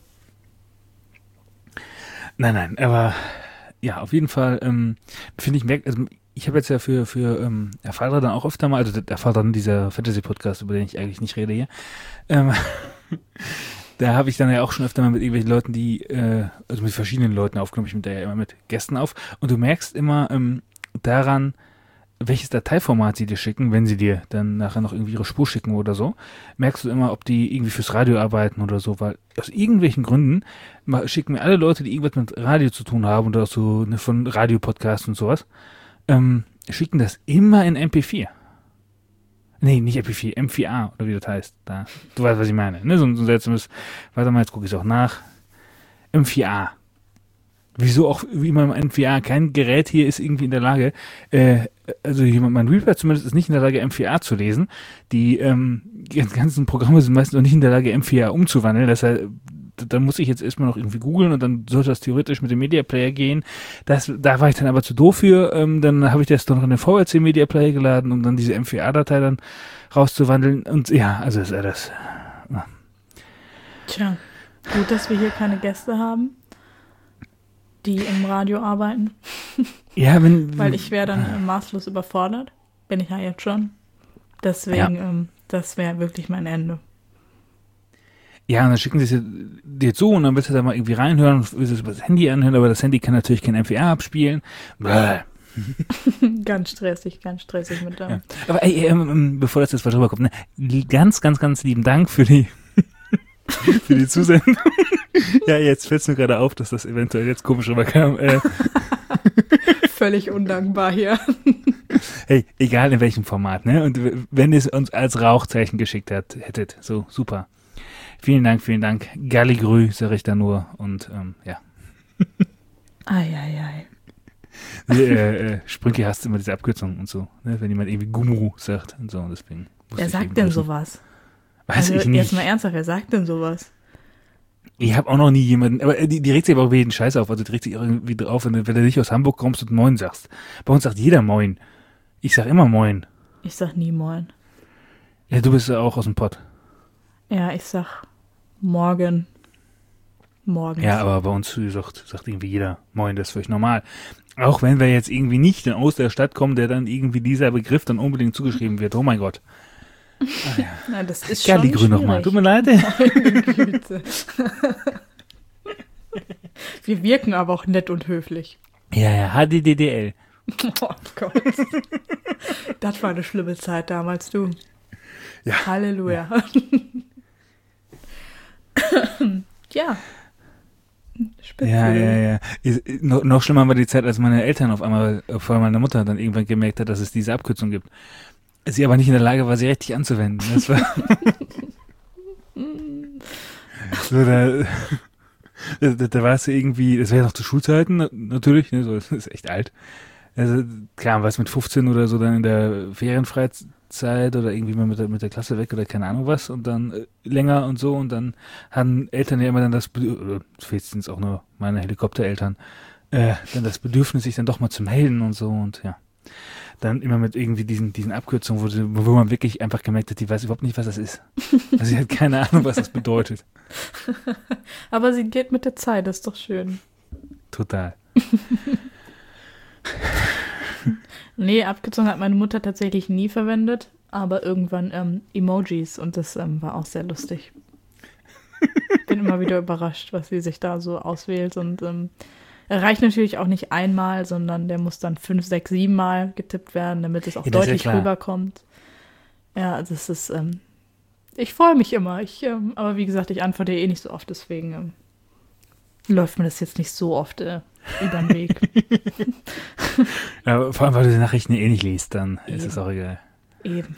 Speaker 1: Nein, nein, aber ja, auf jeden Fall, ähm, finde ich, merk, also ich habe jetzt ja für, für ähm, Erfahrer dann auch öfter mal, also der Erfahrer dann dieser Fantasy-Podcast, über den ich eigentlich nicht rede hier, ähm, da habe ich dann ja auch schon öfter mal mit irgendwelchen Leuten, die, äh, also mit verschiedenen Leuten aufgenommen, ich mit der ja immer mit Gästen auf und du merkst immer ähm, daran, welches Dateiformat sie dir schicken, wenn sie dir dann nachher noch irgendwie ihre Spur schicken oder so, merkst du immer, ob die irgendwie fürs Radio arbeiten oder so, weil aus irgendwelchen Gründen ma- schicken mir alle Leute, die irgendwas mit Radio zu tun haben oder so ne, von Radiopodcasts und sowas, ähm, schicken das immer in M P vier. Nee, nicht M P vier, M vier A oder wie das heißt. Da, du weißt, was ich meine. Ne? So, ein- so ein seltsames, warte mal, jetzt gucke ich es auch nach. M vier A. Wieso auch, wie immer im M vier A, kein Gerät hier ist irgendwie in der Lage, äh, also jemand, mein Reaper zumindest ist nicht in der Lage, M vier A zu lesen. Die ähm, die ganzen Programme sind meistens noch nicht in der Lage, M vier A umzuwandeln. Deshalb, da muss ich jetzt erstmal noch irgendwie googeln und dann sollte das theoretisch mit dem Media Player gehen. Das, da war ich dann aber zu doof für. Ähm, dann habe ich das doch noch in den V L C Media Player geladen, um dann diese M vier A-Datei dann rauszuwandeln. Und ja, also ist alles.
Speaker 2: Tja, gut, dass wir hier keine Gäste haben, die im Radio arbeiten,
Speaker 1: Ja, wenn.
Speaker 2: weil ich wäre dann äh, maßlos überfordert. Bin ich ja jetzt schon. Deswegen, ähm, das wäre wirklich mein Ende.
Speaker 1: Ja, und dann schicken sie es dir zu und dann willst du da mal irgendwie reinhören und willst es über das Handy anhören, aber das Handy kann natürlich kein M vier A abspielen. Bäh.
Speaker 2: Ganz stressig, ganz stressig mit dem.
Speaker 1: Ja. Aber ey, ähm, ähm, bevor das jetzt was drüber kommt, ne, li- ganz, ganz, ganz lieben Dank für die für die Zusendung. Ja, jetzt fällt es mir gerade auf, dass das eventuell jetzt komisch rüberkam. Äh,
Speaker 2: Völlig undankbar hier.
Speaker 1: hey, egal in welchem Format, ne? Und w- wenn ihr es uns als Rauchzeichen geschickt hat, hättet, so super. Vielen Dank, vielen Dank. Galligrü, sag ich da nur. Und ähm, ja.
Speaker 2: Eieiei.
Speaker 1: äh, äh, Sprünki hasst immer diese Abkürzungen und so, ne? Wenn jemand irgendwie Gumru sagt und so, deswegen. musste
Speaker 2: Wer
Speaker 1: ich
Speaker 2: sagt
Speaker 1: eben
Speaker 2: denn
Speaker 1: wissen.
Speaker 2: sowas?
Speaker 1: Weiß
Speaker 2: Also
Speaker 1: ich nicht.
Speaker 2: jetzt mal ernsthaft, wer sagt denn sowas?
Speaker 1: Ich habe auch noch nie jemanden, aber äh, die, die regt sich aber auch über jeden Scheiß auf, also die regt sich irgendwie drauf, wenn du, wenn du nicht aus Hamburg kommst und Moin sagst. Bei uns sagt jeder Moin. Ich sag immer Moin.
Speaker 2: Ich sag nie Moin.
Speaker 1: Ja, du bist ja auch aus dem Pott.
Speaker 2: Ja, ich sag morgen. Morgens.
Speaker 1: Ja, aber bei uns sagt, sagt irgendwie jeder Moin, das ist völlig normal. Auch wenn wir jetzt irgendwie nicht aus der Stadt kommen, der dann irgendwie dieser Begriff dann unbedingt zugeschrieben wird. Oh mein Gott.
Speaker 2: Ach ja. Na, das ist
Speaker 1: Galligrü
Speaker 2: schon
Speaker 1: nochmal. Tut mir leid.
Speaker 2: Meine Güte. Wir wirken aber auch nett und höflich.
Speaker 1: Ja, ja, H D D D L.
Speaker 2: Oh Gott. Das war eine schlimme Zeit damals, du.
Speaker 1: Ja.
Speaker 2: Halleluja. Ja. Spitze.
Speaker 1: Ja, ja, ja. Ist, noch, noch schlimmer war die Zeit, als meine Eltern auf einmal, vor allem meine Mutter, dann irgendwann gemerkt hat, dass es diese Abkürzung gibt. Sie aber nicht in der Lage war, sie richtig anzuwenden. Das war so, da, da, da war es irgendwie, das war ja noch zu Schulzeiten, natürlich, ne, so, das ist echt alt. Also, klar, was mit fünfzehn oder so dann in der Ferienfreizeit oder irgendwie mal mit der, mit der Klasse weg oder keine Ahnung was und dann äh, länger und so und dann hatten Eltern ja immer dann das, Bedürfnis, spätestens auch nur meine Helikoptereltern, äh, dann das Bedürfnis, sich dann doch mal zu melden und so und ja. Dann immer mit irgendwie diesen, diesen Abkürzungen, wo, wo man wirklich einfach gemerkt hat, die weiß überhaupt nicht, was das ist. Also sie hat keine Ahnung, was das bedeutet.
Speaker 2: Aber sie geht mit der Zeit, das ist doch schön.
Speaker 1: Total.
Speaker 2: Nee, Abkürzung hat meine Mutter tatsächlich nie verwendet, aber irgendwann ähm, Emojis und das ähm, war auch sehr lustig. Bin immer wieder überrascht, was sie sich da so auswählt und ähm, er reicht natürlich auch nicht einmal, sondern der muss dann fünf, sechs, sieben Mal getippt werden, damit es auch
Speaker 1: Ja, das ist ja
Speaker 2: deutlich
Speaker 1: klar.
Speaker 2: rüberkommt. Ja, also es ist, ähm, ich freue mich immer, ich, ähm, aber wie gesagt, ich antworte eh nicht so oft, deswegen ähm, läuft mir das jetzt nicht so oft äh, über den Weg.
Speaker 1: Ja, vor allem, weil du die Nachrichten eh nicht liest, dann ist
Speaker 2: Eben.
Speaker 1: es auch egal.
Speaker 2: Eben.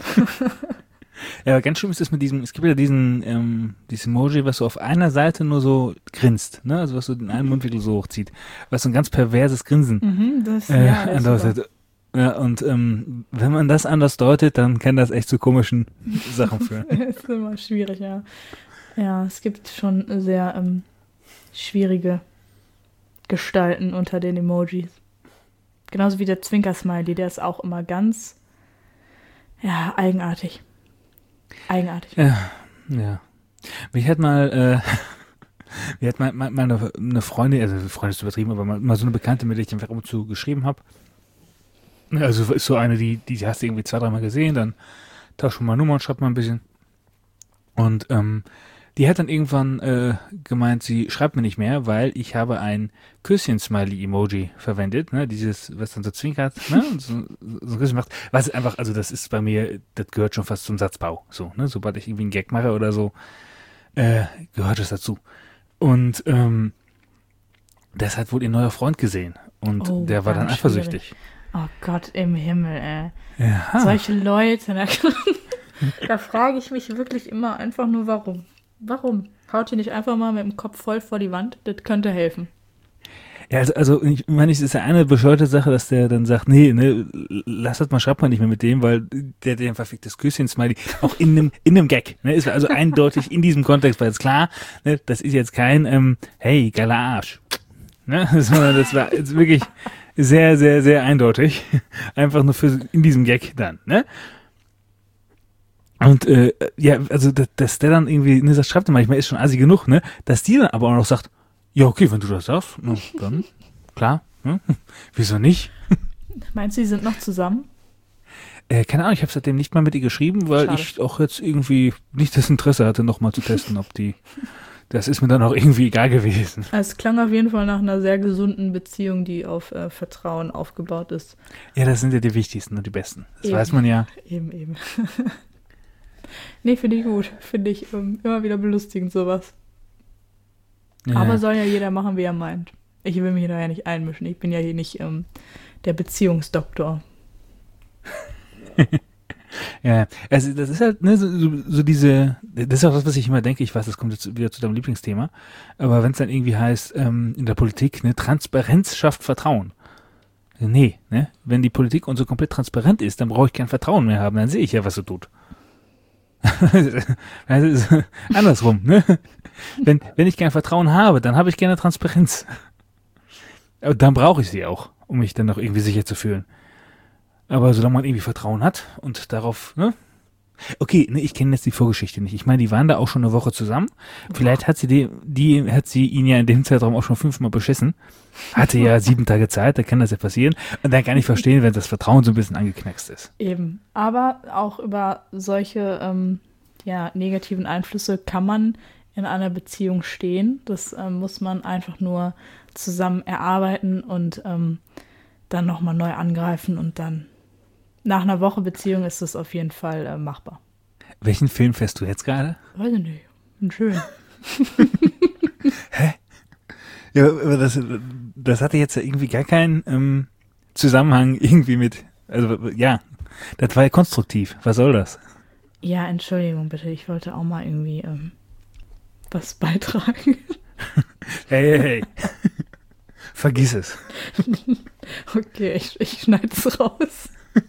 Speaker 1: Ja, aber ganz schlimm ist es mit diesem, es gibt ja diesen, ähm, dieses Emoji, was so auf einer Seite nur so grinst, ne, also was so den einen Mundwinkel so hochzieht, was so ein ganz perverses Grinsen
Speaker 2: Mhm, das,
Speaker 1: äh,
Speaker 2: ja, das ist super.
Speaker 1: andeutet. Ja, und ähm, wenn man das anders deutet, dann kann das echt zu komischen Sachen führen.
Speaker 2: Das ist immer schwierig, ja. Ja, es gibt schon sehr ähm, schwierige Gestalten unter den Emojis. Genauso wie der Zwinker-Smiley, der ist auch immer ganz, ja, eigenartig. Eigenartig.
Speaker 1: Ja, ja. Mich hat mal, äh, mir hat mal, mal, mal eine, eine Freundin, also Freundin ist übertrieben, aber mal, mal so eine Bekannte, mit der ich einfach ab und zu geschrieben habe. Also ist so eine, die, die hast du irgendwie zwei, dreimal gesehen, dann tauscht man mal Nummer und schreibt mal ein bisschen. Und ähm, die hat dann irgendwann äh, gemeint, sie schreibt mir nicht mehr, weil ich habe ein Küsschen-Smiley-Emoji verwendet, ne, dieses, was dann so zwinkert, ne, und so, so ein Küsschen macht, was einfach, also das ist bei mir, das gehört schon fast zum Satzbau, so, ne, sobald ich irgendwie einen Gag mache oder so, äh, gehört es dazu. Und ähm, das hat wohl ihr neuer Freund gesehen und
Speaker 2: Oh,
Speaker 1: der war dann
Speaker 2: ganz
Speaker 1: eifersüchtig.
Speaker 2: Oh Gott im Himmel, ey.
Speaker 1: Ja.
Speaker 2: Solche Leute, da, da frage ich mich wirklich immer einfach nur, warum? Warum? Haut ihr nicht einfach mal mit dem Kopf voll vor die Wand? Das könnte helfen.
Speaker 1: Ja, also, also ich meine, es ist ja eine bescheuerte Sache, dass der dann sagt, nee, ne, lass das mal, schreibt mal nicht mehr mit dem, weil der, der ein verficktes Küsschen-Smiley, auch in einem, in einem Gag, ne, ist also eindeutig in diesem Kontext, weil es klar, ne, das ist jetzt kein, ähm, hey, geiler Arsch, ne, sondern das war jetzt wirklich sehr, sehr, sehr eindeutig, einfach nur für, in diesem Gag dann, ne. Und, äh, ja, also, dass, dass der dann irgendwie, ne, das schreibt er manchmal, ist schon assi genug, ne, dass die dann aber auch noch sagt, ja, okay, wenn du das sagst, na, dann, klar, ne? Wieso nicht?
Speaker 2: Meinst du, die sind noch zusammen?
Speaker 1: Äh, keine Ahnung, ich habe seitdem nicht mal mit ihr geschrieben, weil
Speaker 2: Schade.
Speaker 1: ich auch jetzt irgendwie nicht das Interesse hatte, nochmal zu testen, ob die, das ist mir dann auch irgendwie egal gewesen.
Speaker 2: Es klang auf jeden Fall nach einer sehr gesunden Beziehung, die auf äh, Vertrauen aufgebaut ist.
Speaker 1: Ja, das sind ja die wichtigsten und die besten. Das
Speaker 2: Eben.
Speaker 1: weiß man ja.
Speaker 2: Eben, eben. Nee, finde ich gut. Finde ich ähm, immer wieder belustigend, sowas.
Speaker 1: ja.
Speaker 2: Aber soll ja jeder machen, wie er meint. Ich will mich da ja nicht einmischen. Ich bin ja hier nicht ähm, der Beziehungsdoktor.
Speaker 1: Ja, also das ist halt, ne, so, so, so diese, das ist auch das, was ich immer denke, ich weiß, das kommt jetzt wieder zu deinem Lieblingsthema, aber wenn es dann irgendwie heißt, ähm, in der Politik, ne, Transparenz schafft Vertrauen. Nee, ne, wenn die Politik und so komplett transparent ist, dann brauche ich kein Vertrauen mehr haben, dann sehe ich ja, was sie tut. Also ist andersrum, ne? Wenn, wenn ich kein Vertrauen habe, dann habe ich gerne Transparenz. Aber dann brauche ich sie auch, um mich dann noch irgendwie sicher zu fühlen. Aber solange man irgendwie Vertrauen hat und darauf, ne? Okay, ne, ich kenne jetzt die Vorgeschichte nicht. Ich meine, die waren da auch schon eine Woche zusammen. Vielleicht hat sie die, die hat sie ihn ja in dem Zeitraum auch schon fünfmal beschissen. Hatte ja sieben Tage Zeit, da kann das ja passieren. Und dann kann ich verstehen, wenn das Vertrauen so ein bisschen angeknackst ist.
Speaker 2: Eben. Aber auch über solche ähm, ja, negativen Einflüsse kann man in einer Beziehung stehen. Das ähm, muss man einfach nur zusammen erarbeiten und ähm, dann nochmal neu angreifen und dann nach einer Woche Beziehung ist das auf jeden Fall äh, machbar.
Speaker 1: Welchen Film fährst du jetzt gerade?
Speaker 2: Weiß ich nicht. Und schön.
Speaker 1: Hä? Ja, aber das, das hatte jetzt ja irgendwie gar keinen ähm, Zusammenhang irgendwie mit, also ja, das war ja konstruktiv. Was soll das?
Speaker 2: Ja, Entschuldigung bitte. Ich wollte auch mal irgendwie ähm, was beitragen.
Speaker 1: Hey, hey, hey. Vergiss es.
Speaker 2: Okay, ich, ich schneide es raus.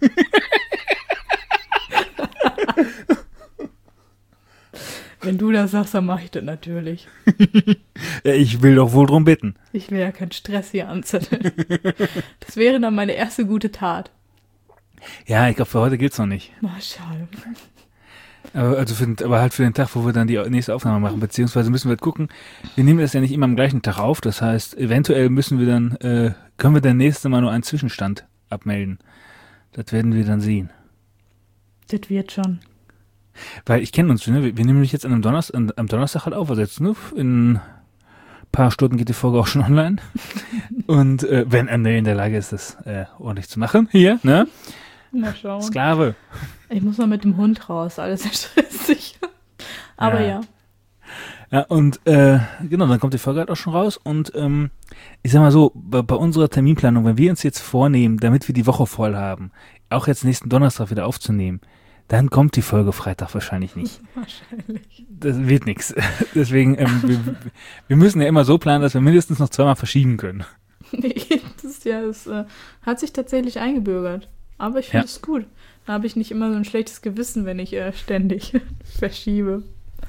Speaker 2: Wenn du das sagst, dann mache ich das natürlich.
Speaker 1: Ja, ich will doch wohl drum bitten.
Speaker 2: Ich will ja keinen Stress hier anzetteln. Das wäre dann meine erste gute Tat.
Speaker 1: Ja, ich glaube, für heute gilt's noch nicht.
Speaker 2: Na, schade.
Speaker 1: Aber, also für, den- aber halt für den Tag, wo wir dann die nächste Aufnahme machen, beziehungsweise müssen wir gucken, wir nehmen das ja nicht immer am gleichen Tag auf, das heißt, eventuell müssen wir dann, äh, können wir dann nächste Mal nur einen Zwischenstand abmelden. Das werden wir dann sehen.
Speaker 2: Das wird schon.
Speaker 1: Weil ich kenne uns, ne? wir, wir nehmen nämlich jetzt an einem Donnerstag, an, am Donnerstag halt auf, also jetzt nur in ein paar Stunden geht die Folge auch schon online. Und äh, wenn Anneli in der Lage ist, das äh, ordentlich zu machen, hier, ne?
Speaker 2: Mal schauen.
Speaker 1: Sklave.
Speaker 2: Ich muss noch mit dem Hund raus, alles ist stressig. Aber
Speaker 1: Ja.
Speaker 2: ja.
Speaker 1: Ja, und äh, genau, dann kommt die Folge halt auch schon raus. Und ähm, ich sag mal so, bei, bei unserer Terminplanung, wenn wir uns jetzt vornehmen, damit wir die Woche voll haben, auch jetzt nächsten Donnerstag wieder aufzunehmen, dann kommt die Folge Freitag wahrscheinlich nicht.
Speaker 2: Wahrscheinlich.
Speaker 1: Das wird nichts. Deswegen, ähm, wir, wir müssen ja immer so planen, dass wir mindestens noch zweimal verschieben können.
Speaker 2: Nee, das ist ja, das äh, hat sich tatsächlich eingebürgert. Aber ich finde
Speaker 1: Ja.
Speaker 2: es gut. Da habe ich nicht immer so ein schlechtes Gewissen, wenn ich äh, ständig verschiebe.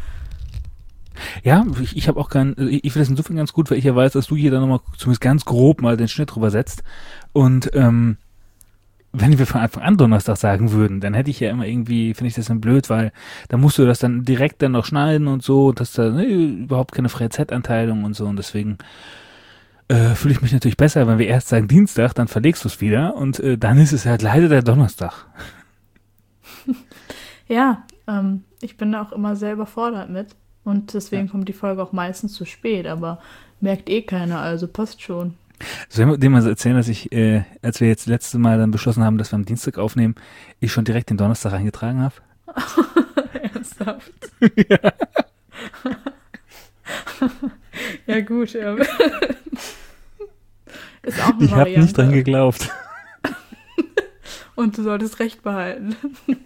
Speaker 1: Ja, ich, ich habe auch keinen, also ich, ich finde das insofern ganz gut, weil ich ja weiß, dass du hier dann nochmal zumindest ganz grob mal den Schnitt drüber setzt. Und ähm, wenn wir von Anfang an Donnerstag sagen würden, dann hätte ich ja immer irgendwie, finde ich das dann blöd, weil da musst du das dann direkt dann noch schneiden und so, dass da ne, überhaupt keine freie Zeitanteilung und so. Und deswegen äh, fühle ich mich natürlich besser, wenn wir erst sagen Dienstag, dann verlegst du es wieder und äh, dann ist es halt leider der Donnerstag.
Speaker 2: Ja, ähm, ich bin da auch immer sehr überfordert mit. Und deswegen kommt die Folge auch meistens zu spät. Aber merkt eh keiner, also passt schon.
Speaker 1: Sollen wir dem mal so erzählen, dass ich, äh, als wir jetzt letztes Mal dann beschlossen haben, dass wir am Dienstag aufnehmen, ich schon direkt den Donnerstag eingetragen habe?
Speaker 2: Ernsthaft? Ja gut, ja. Ist auch eine
Speaker 1: Ich habe
Speaker 2: Variante.
Speaker 1: nicht dran geglaubt.
Speaker 2: Und du solltest recht behalten.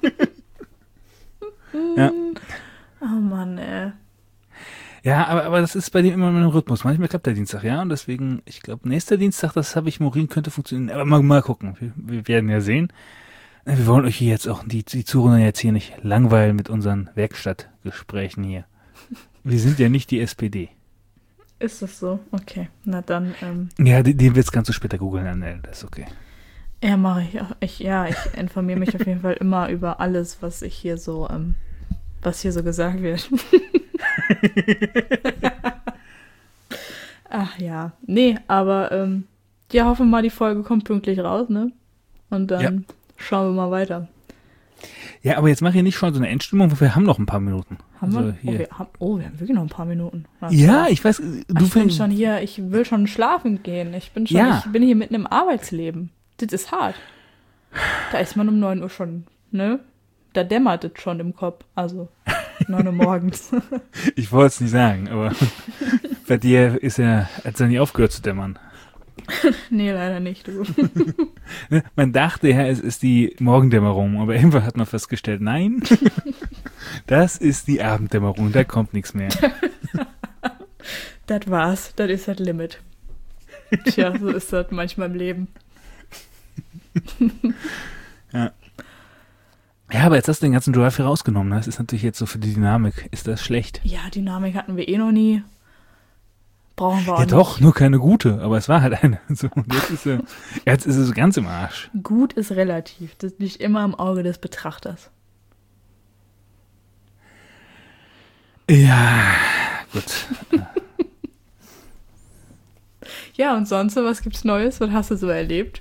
Speaker 1: Ja.
Speaker 2: Oh Mann, ey.
Speaker 1: Ja, aber, aber das ist bei dem immer mit einem Rhythmus. Manchmal klappt der Dienstag, ja. Und deswegen, ich glaube, nächster Dienstag, das habe ich Morin, könnte funktionieren. Aber mal, mal gucken. Wir, wir werden ja sehen. Wir wollen euch hier jetzt auch, die, die Zuhörer jetzt hier nicht langweilen mit unseren Werkstattgesprächen hier. Wir sind ja nicht die S P D.
Speaker 2: Ist das so? Okay. Na dann, ähm,
Speaker 1: Ja, den, den wird's kannst du später googeln, Annelle. Das ist okay.
Speaker 2: ja, mache ich auch. Ich, ja, ich informiere mich auf jeden Fall immer über alles, was ich hier so, ähm, was hier so gesagt wird. Ach ja. Nee, aber ähm, ja, hoffen wir mal, die Folge kommt pünktlich raus, ne? Und dann
Speaker 1: Ja.
Speaker 2: schauen wir mal weiter.
Speaker 1: Ja, aber jetzt mach hier nicht schon so eine Endstimmung, weil wir haben noch ein paar Minuten.
Speaker 2: Haben
Speaker 1: also
Speaker 2: wir?
Speaker 1: Hier.
Speaker 2: Oh, wir haben, oh, wir haben wirklich noch ein paar Minuten. Na,
Speaker 1: Ja,
Speaker 2: klar.
Speaker 1: ich weiß, du
Speaker 2: Ach, ich bin
Speaker 1: findest
Speaker 2: schon hier, ich will schon schlafen gehen. Ich bin schon,
Speaker 1: Ja.
Speaker 2: ich bin hier mitten im Arbeitsleben. Das ist hart. Da ist man um neun Uhr schon, ne? Da dämmert es schon im Kopf. Also neun Uhr morgens.
Speaker 1: Ich wollte es nicht sagen, aber bei dir ist ja, hat es ja nie aufgehört zu dämmern.
Speaker 2: Nee, leider nicht, du.
Speaker 1: Ne? Man dachte ja, es ist die Morgendämmerung, aber irgendwann hat man festgestellt, nein, das ist die Abenddämmerung, da kommt nichts mehr.
Speaker 2: Das war's. Das ist das Limit. Tja, so ist das manchmal im Leben.
Speaker 1: Ja. Ja, aber jetzt hast du den ganzen Drive hier rausgenommen. Das ist natürlich jetzt so für die Dynamik. Ist das schlecht?
Speaker 2: Ja, Dynamik hatten wir eh noch nie. Brauchen wir auch
Speaker 1: Ja
Speaker 2: nicht.
Speaker 1: doch, nur keine gute, aber es war halt eine. So, und jetzt ist, er, jetzt ist es ganz im Arsch.
Speaker 2: Gut ist relativ. Das liegt immer im Auge des Betrachters.
Speaker 1: Ja, gut.
Speaker 2: Ja, und sonst, so, was gibt's Neues? Was hast du so erlebt?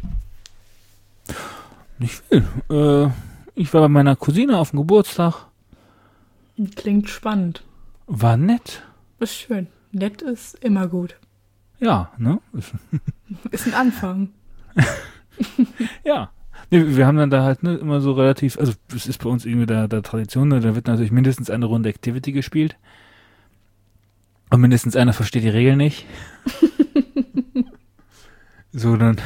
Speaker 1: Nicht viel. Äh, ich war bei meiner Cousine auf dem Geburtstag.
Speaker 2: Klingt spannend.
Speaker 1: War nett.
Speaker 2: Ist schön. Nett ist immer gut.
Speaker 1: Ja, ne?
Speaker 2: Ist ein Anfang.
Speaker 1: Ja. Nee, wir haben dann da halt ne, immer so relativ, also es ist bei uns irgendwie da, da Tradition, ne, da wird natürlich mindestens eine Runde Activity gespielt. Und mindestens einer versteht die Regeln nicht. So, dann.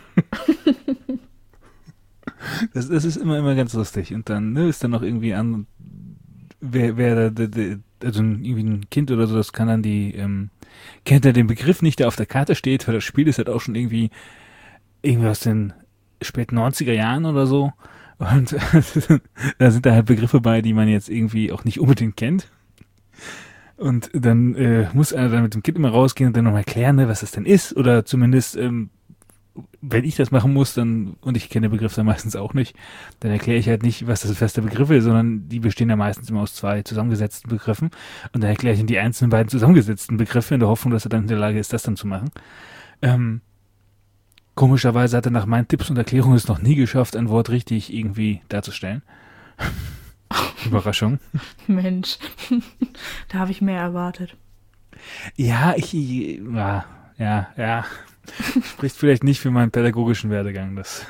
Speaker 1: das, das ist immer, immer ganz lustig. Und dann ne, ist dann noch irgendwie an, wer, wer da, da, also ein, irgendwie ein Kind oder so, das kann dann die, ähm, kennt er den Begriff nicht, der auf der Karte steht, weil das Spiel ist halt auch schon irgendwie, irgendwie aus den späten neunziger Jahren oder so. Und da sind da halt Begriffe bei, die man jetzt irgendwie auch nicht unbedingt kennt. Und dann äh, muss einer dann mit dem Kind immer rausgehen und dann nochmal erklären, ne, was das denn ist. Oder zumindest, ähm, wenn ich das machen muss, dann, und ich kenne den Begriff dann meistens auch nicht, dann erkläre ich halt nicht, was das feste Begriff ist, sondern die bestehen ja meistens immer aus zwei zusammengesetzten Begriffen. Und dann erkläre ich ihm die einzelnen beiden zusammengesetzten Begriffe in der Hoffnung, dass er dann in der Lage ist, das dann zu machen. Ähm, komischerweise hat er nach meinen Tipps und Erklärungen es noch nie geschafft, ein Wort richtig irgendwie darzustellen. Überraschung.
Speaker 2: Mensch, da habe ich mehr erwartet.
Speaker 1: Ja, ich, ja, ja, ja. Spricht vielleicht nicht für meinen pädagogischen Werdegang, das.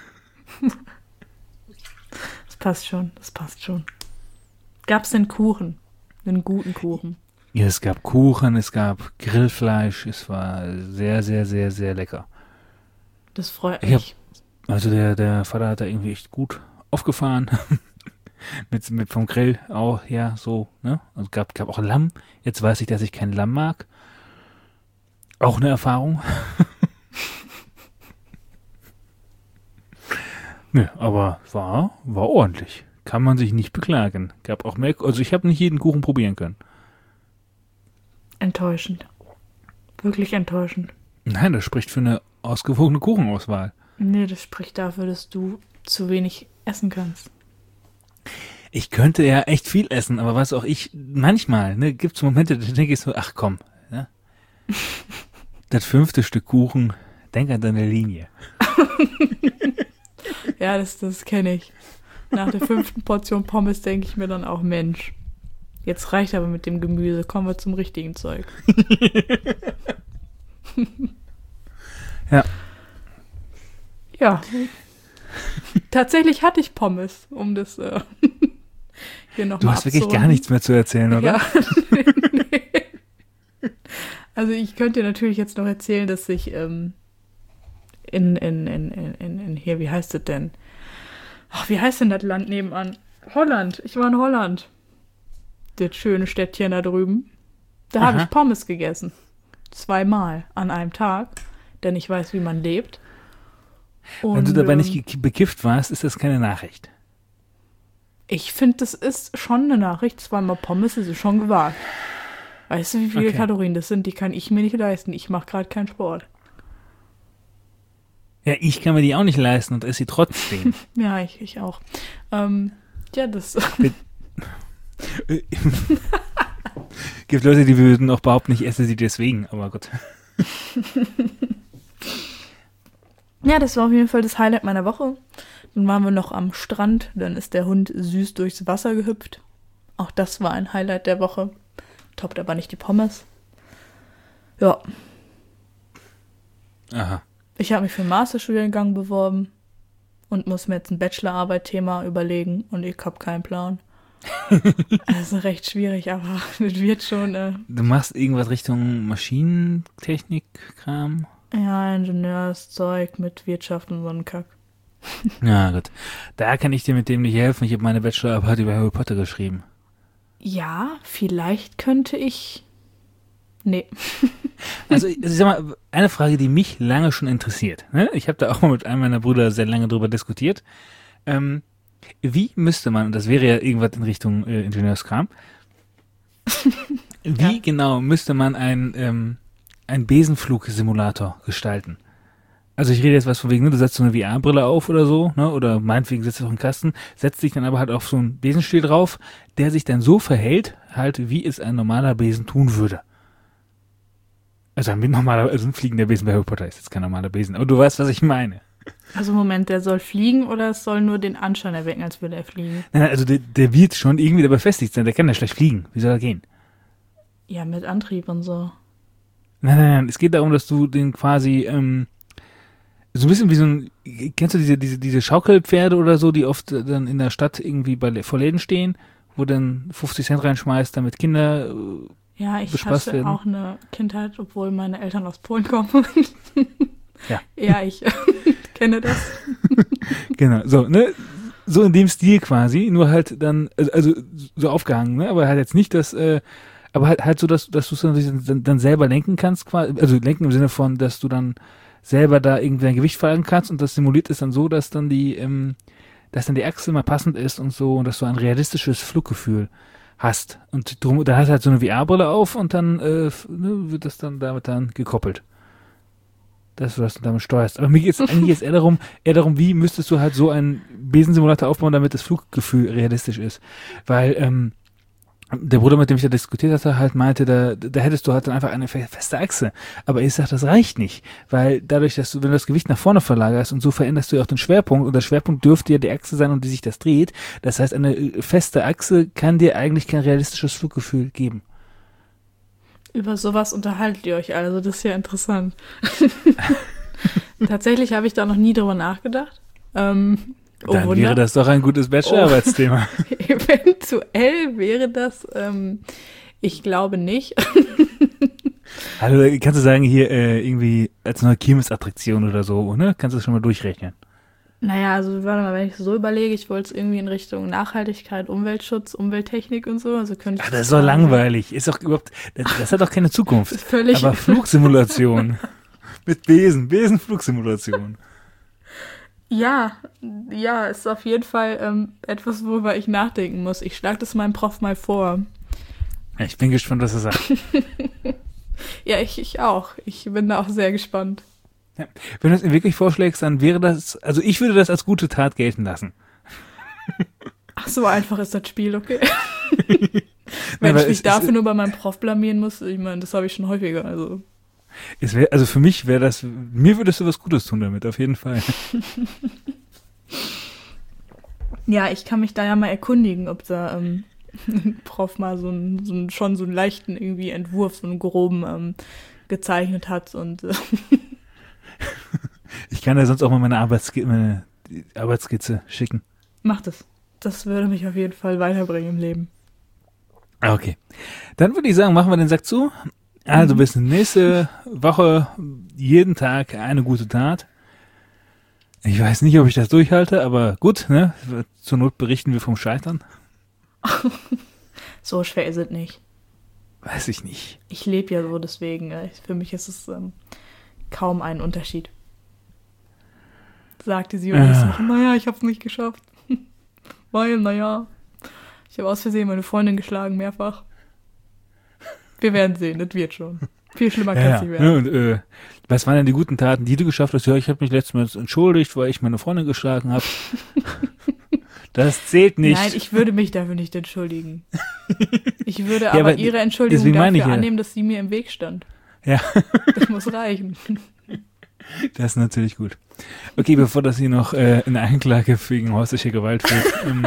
Speaker 2: Das passt schon, das passt schon. Gab's denn Kuchen? Einen guten Kuchen?
Speaker 1: Ja, es gab Kuchen, es gab Grillfleisch, es war sehr, sehr, sehr, sehr lecker.
Speaker 2: Das freut
Speaker 1: Ich
Speaker 2: mich.
Speaker 1: hab, also der, der Vater hat da irgendwie echt gut aufgefahren. mit, mit vom Grill auch her, so, ne? Also gab, gab auch Lamm. Jetzt weiß ich, dass ich kein Lamm mag. Auch eine Erfahrung. Nö, aber war, war ordentlich. Kann man sich nicht beklagen. Gab auch mehr, also ich habe nicht jeden Kuchen probieren können.
Speaker 2: Enttäuschend. Wirklich enttäuschend.
Speaker 1: Nein, das spricht für eine ausgewogene Kuchenauswahl.
Speaker 2: Nee, das spricht dafür, dass du zu wenig essen kannst.
Speaker 1: Ich könnte ja echt viel essen, aber was auch ich, manchmal, ne, gibt's Momente, da denke ich so, ach komm, ne? Das fünfte Stück Kuchen, denk an deine Linie.
Speaker 2: Ja, das, das kenne ich. Nach der fünften Portion Pommes denke ich mir dann auch, Mensch, jetzt reicht aber mit dem Gemüse, kommen wir zum richtigen Zeug.
Speaker 1: Ja.
Speaker 2: Ja. Tatsächlich hatte ich Pommes, um das äh, hier nochmal
Speaker 1: Du hast wirklich
Speaker 2: abzurunden.
Speaker 1: gar nichts mehr zu erzählen, oder?
Speaker 2: Ja. Nee. Also ich könnte dir natürlich jetzt noch erzählen, dass ich ähm, in, in, in, in, in hier, wie heißt es denn? Ach, wie heißt denn das Land nebenan? Holland. Ich war in Holland. Das schöne Städtchen da drüben. Da habe
Speaker 1: Aha.
Speaker 2: ich Pommes gegessen. Zweimal an einem Tag. Denn ich weiß, wie man lebt. Und,
Speaker 1: Wenn du dabei
Speaker 2: ähm,
Speaker 1: nicht ge- bekifft warst, ist das keine Nachricht.
Speaker 2: Ich finde, das ist schon eine Nachricht. Zweimal Pommes ist es schon gewagt. Weißt du, wie viele
Speaker 1: Okay.
Speaker 2: Kalorien das sind? Die kann ich mir nicht leisten. Ich mache gerade keinen Sport.
Speaker 1: Ja, ich kann mir die auch nicht leisten und esse sie trotzdem.
Speaker 2: Ja, ich, ich auch. Ähm, ja, das.
Speaker 1: Gibt Leute, die würden auch behaupten, ich esse sie deswegen, aber gut.
Speaker 2: Ja, das war auf jeden Fall das Highlight meiner Woche. Dann waren wir noch am Strand. Dann ist der Hund süß durchs Wasser gehüpft. Auch das war ein Highlight der Woche. Toppt aber nicht die Pommes. Ja,
Speaker 1: Aha.
Speaker 2: ich habe mich für einen Masterstudiengang beworben und muss mir jetzt ein Bachelorarbeit-Thema überlegen und ich habe keinen Plan. Also recht schwierig, aber das wird schon, äh,
Speaker 1: Du machst irgendwas Richtung Maschinentechnik-Kram?
Speaker 2: ja, Ingenieurszeug mit Wirtschaft und so einen Kack.
Speaker 1: Ja, gut. Da kann ich dir mit dem nicht helfen. Ich habe meine Bachelorarbeit über Harry Potter geschrieben.
Speaker 2: Ja, vielleicht könnte ich... Nee.
Speaker 1: Also, ich sag mal, eine Frage, die mich lange schon interessiert. Ne? Ich habe da auch mal mit einem meiner Brüder sehr lange drüber diskutiert. Ähm, wie müsste man, und das wäre ja irgendwas in Richtung äh, Ingenieurskram, wie
Speaker 2: Ja.
Speaker 1: genau müsste man ein, ähm, ein Besenflugsimulator gestalten? Also ich rede jetzt was von wegen, ne, du setzt so eine V R-Brille auf oder so, ne, oder meinetwegen setzt du auf einen Kasten, setzt dich dann aber halt auf so einen Besenstiel drauf, der sich dann so verhält, halt wie es ein normaler Besen tun würde. Also ein normaler, also ein fliegender Besen bei Harry Potter ist jetzt kein normaler Besen, aber du weißt, was ich meine.
Speaker 2: Also Moment, der soll fliegen oder es soll nur den Anschein erwecken, als würde er fliegen?
Speaker 1: Nein, nein, also der, der wird schon irgendwie dabei befestigt sein, der kann ja schlecht fliegen. Wie soll er gehen?
Speaker 2: Ja, mit Antrieb und so.
Speaker 1: Nein, nein, nein, es geht darum, dass du den quasi, ähm, so ein bisschen wie so ein, kennst du diese, diese, diese Schaukelpferde oder so, die oft dann in der Stadt irgendwie bei, vor Läden stehen, wo dann fünfzig Cent reinschmeißt, damit Kinder äh,
Speaker 2: Ja, ich
Speaker 1: bespaßt
Speaker 2: hatte
Speaker 1: werden?
Speaker 2: auch eine Kindheit, obwohl meine Eltern aus Polen kommen.
Speaker 1: Ja.
Speaker 2: Ja, ich kenne das.
Speaker 1: Genau, so, ne? So in dem Stil quasi, nur halt dann, also, also so aufgehangen, ne? Aber halt jetzt nicht das, äh, aber halt, halt so, dass, dass du es dann, dann selber lenken kannst, quasi, also lenken im Sinne von, dass du dann selber da irgendwie dein Gewicht verlagern kannst und das simuliert ist dann so, dass dann die, ähm, dass dann die Achse mal passend ist und so und dass du ein realistisches Fluggefühl hast. Und drum, da hast du halt so eine V R-Brille auf und dann äh, ne, wird das dann damit dann gekoppelt. Dass du das damit steuerst. Aber mir geht es eigentlich jetzt eher darum, eher darum, wie müsstest du halt so einen Besensimulator aufbauen, damit das Fluggefühl realistisch ist. Weil, ähm, der Bruder, mit dem ich da diskutiert hatte, halt meinte, da, da hättest du halt dann einfach eine feste Achse. Aber ich sag, das reicht nicht. Weil dadurch, dass du, wenn du das Gewicht nach vorne verlagerst und so veränderst du ja auch den Schwerpunkt und der Schwerpunkt dürfte ja die Achse sein, um die sich das dreht. Das heißt, eine feste Achse kann dir eigentlich kein realistisches Fluggefühl geben.
Speaker 2: Über sowas unterhaltet ihr euch also, das ist ja interessant. Tatsächlich habe ich da noch nie drüber nachgedacht. Ähm, oh
Speaker 1: Dann
Speaker 2: Wunder.
Speaker 1: wäre das doch ein gutes Bachelorarbeitsthema.
Speaker 2: Oh, eventuell wäre das, ähm, ich glaube nicht.
Speaker 1: Also kannst du sagen, hier äh, irgendwie als neue Kirmesattraktion oder so, ne? Kannst du das schon mal durchrechnen?
Speaker 2: Naja, also warte mal, wenn ich so überlege, ich wollte es irgendwie in Richtung Nachhaltigkeit, Umweltschutz, Umwelttechnik und so, also könnte ich
Speaker 1: Ach, das ist doch langweilig. Ist doch überhaupt, das, das hat doch keine Zukunft.
Speaker 2: Das ist völlig
Speaker 1: Aber Flugsimulation. Mit Besen, Besenflugsimulation.
Speaker 2: Ja, ja, ist auf jeden Fall ähm, etwas, worüber ich nachdenken muss. Ich schlage das meinem Prof mal vor.
Speaker 1: Ja, ich bin gespannt, was er sagt.
Speaker 2: Ja, ich, ich auch. Ich bin da auch sehr gespannt.
Speaker 1: Ja. Wenn du es ihm wirklich vorschlägst, dann wäre das, also ich würde das als gute Tat gelten lassen.
Speaker 2: Ach, so einfach ist das Spiel, okay.
Speaker 1: Nein,
Speaker 2: Wenn ich mich
Speaker 1: es,
Speaker 2: dafür
Speaker 1: es,
Speaker 2: nur bei meinem Prof blamieren muss, ich meine, das habe ich schon häufiger, also.
Speaker 1: Es wär, also für mich wäre das, mir würdest du was Gutes tun damit, auf jeden Fall.
Speaker 2: Ja, ich kann mich da ja mal erkundigen, ob da ähm, Prof mal so einen, so einen, schon so einen leichten irgendwie Entwurf, so einen groben ähm, gezeichnet hat und äh,
Speaker 1: Ich kann ja sonst auch mal meine, Arbeitssk- meine Arbeitsskizze schicken.
Speaker 2: macht es. Das würde mich auf jeden Fall weiterbringen im Leben.
Speaker 1: Okay. Dann würde ich sagen, machen wir den Sack zu. Also bis nächste Woche jeden Tag eine gute Tat. Ich weiß nicht, ob ich das durchhalte, aber gut, ne? Zur Not berichten wir vom Scheitern.
Speaker 2: So schwer ist es nicht.
Speaker 1: Weiß ich nicht.
Speaker 2: Ich lebe ja so, deswegen, äh, für mich ist es ähm, kaum ein Unterschied. Sagte sie und
Speaker 1: Ah.
Speaker 2: ich so, naja, ich hab's nicht geschafft. Weil, naja, ich habe aus Versehen meine Freundin geschlagen, mehrfach. Wir werden sehen, das wird schon. Viel schlimmer kann
Speaker 1: Ja,
Speaker 2: es
Speaker 1: ja.
Speaker 2: nicht
Speaker 1: Ja,
Speaker 2: werden.
Speaker 1: und, äh, was waren denn die guten Taten, die du geschafft hast? Ja, ich habe mich letztes Mal entschuldigt, weil ich meine Freundin geschlagen habe. Das zählt nicht.
Speaker 2: Nein, ich würde mich dafür nicht entschuldigen. Ich würde
Speaker 1: Ja,
Speaker 2: aber,
Speaker 1: aber
Speaker 2: ihre Entschuldigung
Speaker 1: deswegen meine
Speaker 2: dafür
Speaker 1: ich ja.
Speaker 2: annehmen, dass sie mir im Weg stand.
Speaker 1: Ja.
Speaker 2: Das muss reichen.
Speaker 1: Das ist natürlich gut. Okay, bevor das hier noch äh, eine Anklage wegen häuslicher Gewalt wird. Ähm,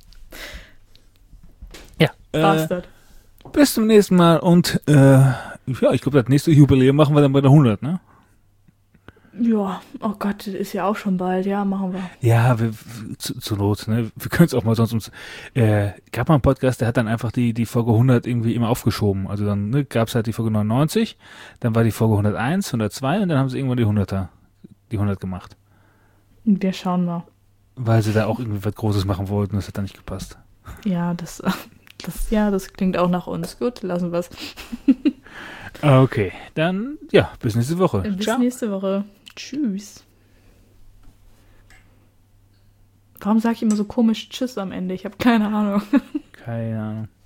Speaker 1: ja. Äh,
Speaker 2: Bastard.
Speaker 1: bis zum nächsten Mal und äh, ja, ich glaube, das nächste Jubiläum machen wir dann bei der hundert, ne?
Speaker 2: Ja, oh Gott, das ist ja auch schon bald. Ja, machen wir.
Speaker 1: Ja, wir, zu, zur Not, ne? Wir können es auch mal sonst uns, äh, gab mal einen Podcast, der hat dann einfach die, die Folge hundert irgendwie immer aufgeschoben. Also dann ne, gab es halt die Folge neunundneunzig, dann war die Folge hunderteins, hundertzwei und dann haben sie irgendwann die hunderter, die hundert gemacht.
Speaker 2: Wir schauen mal.
Speaker 1: Weil sie da auch irgendwie was Großes machen wollten, das hat dann nicht gepasst.
Speaker 2: Ja, das, das, ja, das klingt auch nach uns. Gut, lassen wir es.
Speaker 1: Okay, dann, ja, bis nächste Woche.
Speaker 2: Bis
Speaker 1: Ciao.
Speaker 2: nächste Woche. Tschüss. Warum sage ich immer so komisch Tschüss am Ende? Ich habe keine Ahnung.
Speaker 1: Keine Ahnung.